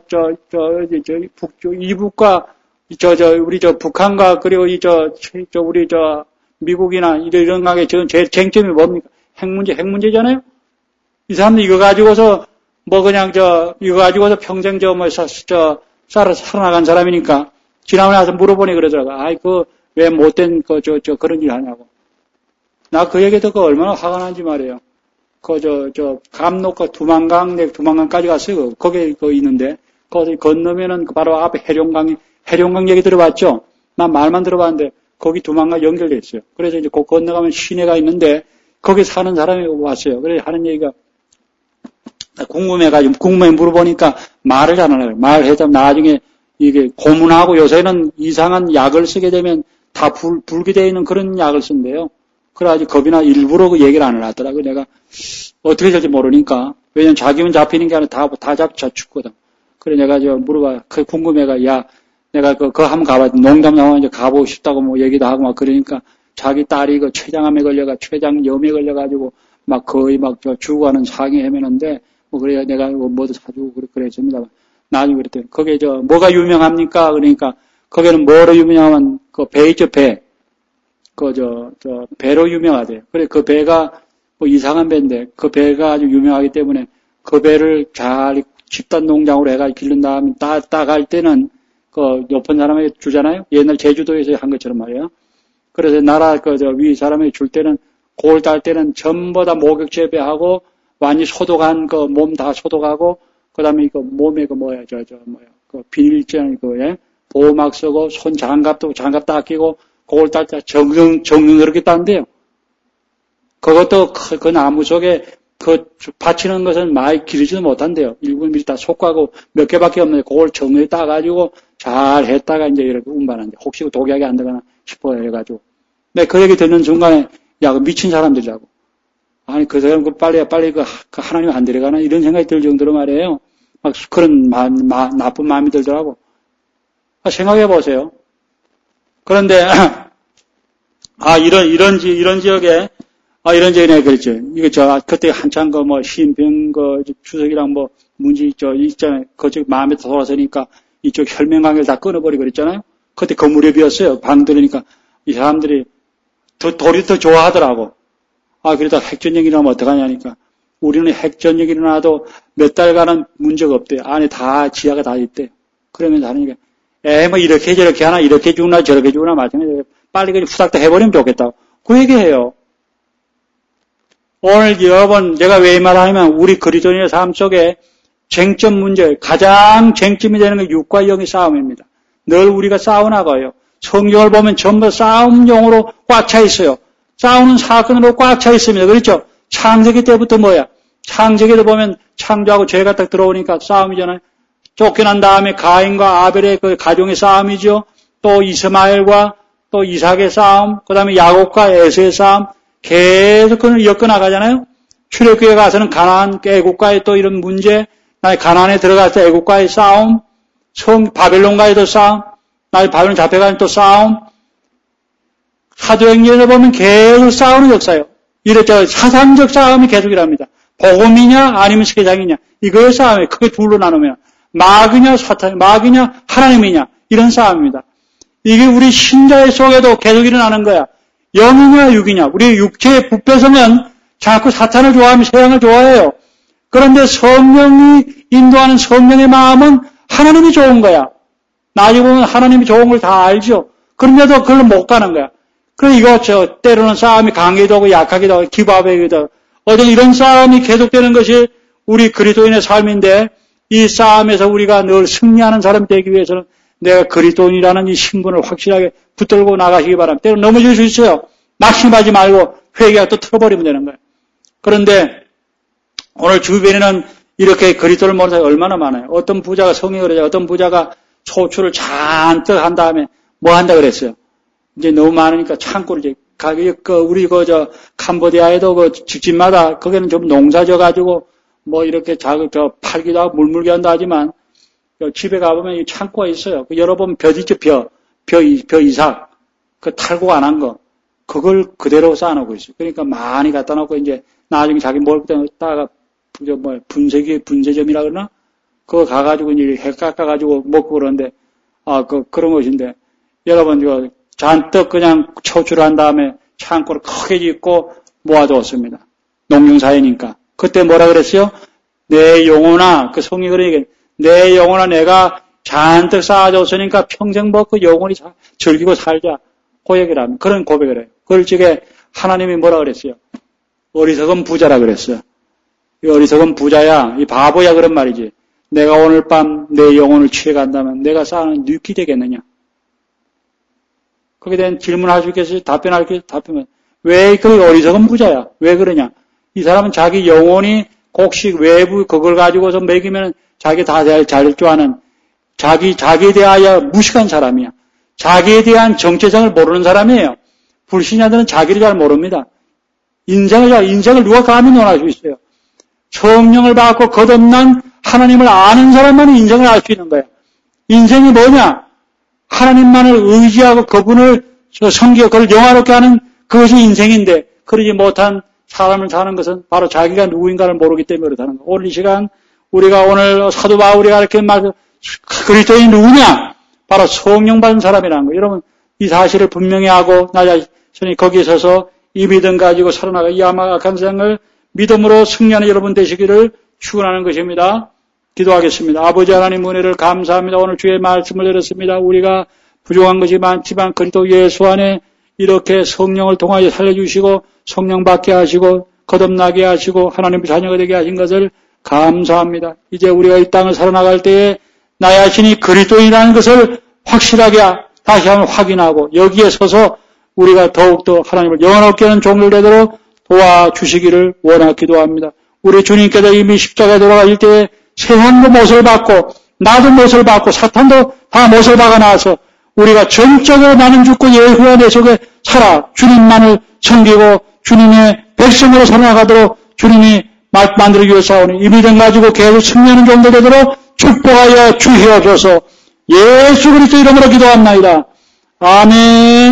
북쪽 이북과 우리 북한과 그리고 우리 미국이나 이런 관계 제일 쟁점이 뭡니까? 핵 문제잖아요. 이 사람들 이거 가지고서 이거 가지고서 평생 살아나간 사람이니까 지난번에 와서 물어보니 그러더라고. 왜 못된 그런 일 하냐고. 나 그 얘기 듣고 얼마나 화가 난지 말이에요. 감록과 두만강까지 갔어요. 거기 있는데 거기 건너면은 바로 앞에 해룡강 얘기 들어봤죠? 난 말만 들어봤는데 거기 두만강 연결돼 있어요. 그래서 이제 그 건너가면 시내가 있는데 거기 사는 사람이 왔어요. 그래서 하는 얘기가 궁금해 물어보니까 말을 잘 안 해요. 말해서 나중에 이게 고문하고 요새는 이상한 약을 쓰게 되면 다 불게 되어 있는 그런 약을 쓴대요. 그래가지고 겁이나 일부러 그 얘기를 안 하더라고요. 내가 어떻게 될지 모르니까. 왜냐면 자기만 잡히는 게 아니라 다 죽거든. 그래 내가 물어봐. 궁금해가, 내가 그거 한번 가봐. 농담 나와 이제 가보고 싶다고 얘기도 하고 막 그러니까 자기 딸이 췌장암에 췌장염에 걸려가지고 막 거의 죽어가는 상에 헤매는데 그래야 내가 뭐도 사주고 그랬습니다. 나중에 그랬더니 거기에 뭐가 유명합니까? 그러니까 거기는 뭐로 유명하면 배 있죠, 배. 배로 유명하대요. 그래 그 배가 이상한 배인데 그 배가 아주 유명하기 때문에 그 배를 잘 집단 농장으로 해가 기른 다음에 따갈 때는 그 높은 사람에게 주잖아요. 옛날 제주도에서 한 것처럼 말이에요. 그래서 나라 위 사람에게 줄 때는 그걸 딸 때는 전부 다 목욕 재배하고 완전히 소독한 그 몸 다 소독하고 그다음에 그 몸에 그 그 비닐장 예? 보호막 쓰고 손 장갑 다 끼고 그걸 딸 때 정성스럽게 딴대요. 그것도 그 나무 속에 그 받치는 것은 많이 기르지도 못한대요. 일부러 미리 다 속하고 몇 개밖에 없는데 그걸 정리에 따가지고 잘 했다가 이제 이렇게 운반한대. 혹시 독약이 안 되거나 싶어 해가지고. 근데 그 얘기 듣는 순간에 야, 그 미친 사람들이라고. 아니, 그 사람 빨리 그 하나님 안 데려가나 이런 생각이 들 정도로 말이에요. 막 그런 나쁜 마음이 들더라고. 생각해 보세요. 그런데 이런 지역에 이런 지역에 그랬죠. 이거 그때 한창 시진핑 주석이랑 문제 있잖아요. 그쪽 마음에 돌아서니까 이쪽 혈맹관계를 다 끊어버리고 그랬잖아요. 그때 그 무렵이었어요. 방 들으니까 이 사람들이 도리 더 좋아하더라고. 그러다 핵전쟁이 일어나면 어떡하냐니까. 우리는 핵전쟁이 일어나도 몇 달간은 문제가 없대요. 안에 다 지하가 다 있대요. 그러면서 하니까 이렇게 저렇게 하나 이렇게 죽나 저렇게 죽나 마찬가지로 빨리 그냥 후닥닥 해버리면 좋겠다고. 그 얘기해요. 오늘 여러분 내가 왜 이 말하냐면 우리 그리스도인의 삶 속에 쟁점 문제 가장 쟁점이 되는 게 육과 영의 싸움입니다. 늘 우리가 싸워나가요. 성경을 보면 전부 싸움용으로 꽉 차 있어요. 싸우는 사건으로 꽉 차 있습니다. 그렇죠? 창세기 때부터 창세기도 보면 창조하고 죄가 딱 들어오니까 싸움이잖아요. 쫓겨난 다음에 가인과 아벨의 그 가정의 싸움이죠. 또 이스마엘과 또 이삭의 싸움, 그 다음에 야곱과 에서의 싸움, 계속 그걸 엮어나가잖아요. 출애굽기에 가서는 가나안, 애국과의 또 이런 문제, 나의 가나안에 들어가서 애국과의 싸움, 바벨론과의도 싸움, 나의 바벨론 잡혀가는 또 싸움, 사도행전에서 보면 계속 싸우는 역사예요. 이렇게 사상적 싸움이 계속이랍니다. 복음이냐 아니면 세상이냐 이거의 싸움이에요. 크게 둘로 나누면 마귀냐 사탄, 마귀냐 하나님이냐 이런 싸움입니다. 이게 우리 신자의 속에도 계속 일어나는 거야. 영이냐 육이냐. 우리 육체에 부패서면 자꾸 사탄을 좋아하면 세상을 좋아해요. 그런데 성령이 인도하는 성령의 마음은 하나님이 좋은 거야. 나중에 보면 하나님이 좋은 걸 다 알죠. 그런데도 그걸 못 가는 거야. 그래 이거 때로는 싸움이 강하기도 하고 약하기도 하고 기밥하기도 하고 어떤 이런 싸움이 계속되는 것이 우리 그리스도인의 삶인데 이 싸움에서 우리가 늘 승리하는 사람이 되기 위해서는 내가 그리스도인이라는 이 신분을 확실하게 붙들고 나가시기 바랍니다. 때로 넘어질 수 있어요. 낙심하지 말고 회개가 또 틀어버리면 되는 거예요. 그런데 오늘 주변에는 이렇게 그리스도를 모르는 사람이 얼마나 많아요. 어떤 부자가 성행을 해요. 어떤 부자가 소출을 잔뜩 한 다음에 뭐 한다 그랬어요. 이제 너무 많으니까 창고를 이제 우리 캄보디아에도 집집마다 거기는 좀 농사져 가지고 뭐 이렇게 팔기도 하고 물물게 한다 하지만 집에 가보면 이 창고가 있어요. 열어보면 벼 있죠, 벼 이삭. 탈곡 안 한 거. 그걸 그대로 쌓아놓고 있어요. 그러니까 많이 갖다 놓고 이제 나중에 자기 먹을 때 따가 분쇄점이라 그러나? 그거 가가지고 이제 해 깎아가지고 먹고 그러는데, 그런 것인데, 여러분, 잔뜩 그냥 초출한 다음에 창고를 크게 짓고 모아두었습니다. 농경사회니까. 그때 뭐라 그랬어요? 내 영혼아, 그 성경이 그런 얘기, 내 영혼아 내가 잔뜩 쌓아줬으니까 평생 먹고 영혼이 즐기고 살자. 그 얘기를 합니다. 그런 고백을 해요. 그걸 적에 하나님이 뭐라 그랬어요? 어리석은 부자라 그랬어요. 이 어리석은 부자야, 이 바보야 그런 말이지. 내가 오늘 밤 내 영혼을 취해간다면 내가 쌓아놓은 뉘기 되겠느냐? 거기에 대한 질문할 수 있겠어요? 답변할 수 있겠어요? 답변은 왜 그 어리석은 부자야? 왜 그러냐? 이 사람은 자기 영혼이 곡식 외부 그걸 가지고서 먹이면 자기 다 잘 줄 아는 자기에 대하여 무식한 사람이야. 자기에 대한 정체성을 모르는 사람이에요. 불신자들은 자기를 잘 모릅니다. 인생을 누가 감히 논할 수 있어요? 성령을 받고 거듭난 하나님을 아는 사람만이 인생을 알 수 있는 거예요. 인생이 뭐냐? 하나님만을 의지하고 그분을 섬기고 그를 영화롭게 하는 그것이 인생인데 그러지 못한 사람을 사는 것은 바로 자기가 누구인가를 모르기 때문에 그렇다는 거예요. 오늘 이 시간 우리가 오늘 사도 바울이 이렇게 말해서 그리스도인이 누구냐? 바로 성령 받은 사람이라는 거예요. 여러분 이 사실을 분명히 하고 나 자신이 거기에 서서 이 믿음 가지고 살아나가 이 악한 세상을 믿음으로 승리하는 여러분 되시기를 축원하는 것입니다. 기도하겠습니다. 아버지 하나님 은혜를 감사합니다. 오늘 주의 말씀을 들었습니다. 우리가 부족한 것이 많지만 그리스도 예수 안에 이렇게 성령을 통하여 살려주시고 성령 받게 하시고 거듭나게 하시고 하나님의 자녀가 되게 하신 것을 감사합니다. 이제 우리가 이 땅을 살아나갈 때에 나 자신이 그리스도인이라는 것을 확실하게 다시 한번 확인하고 여기에 서서 우리가 더욱더 하나님을 영원롭게 하는 종들 되도록 도와주시기를 원하기도 합니다. 우리 주님께서 이미 십자가에 돌아가실 때에 세상도 못을 받고 나도 못을 받고 사탄도 다 못을 박아놔서 우리가 전적으로 나는 죽고 예수와 내 속에 살아 주님만을 섬기고 주님의 백성으로 살아가도록 주님이 만들기 위해서 이 믿음 가지고 계속 승리하는 종들 되도록 축복하여 주시옵소서. 예수 그리스도 이름으로 기도합나이다. 아멘.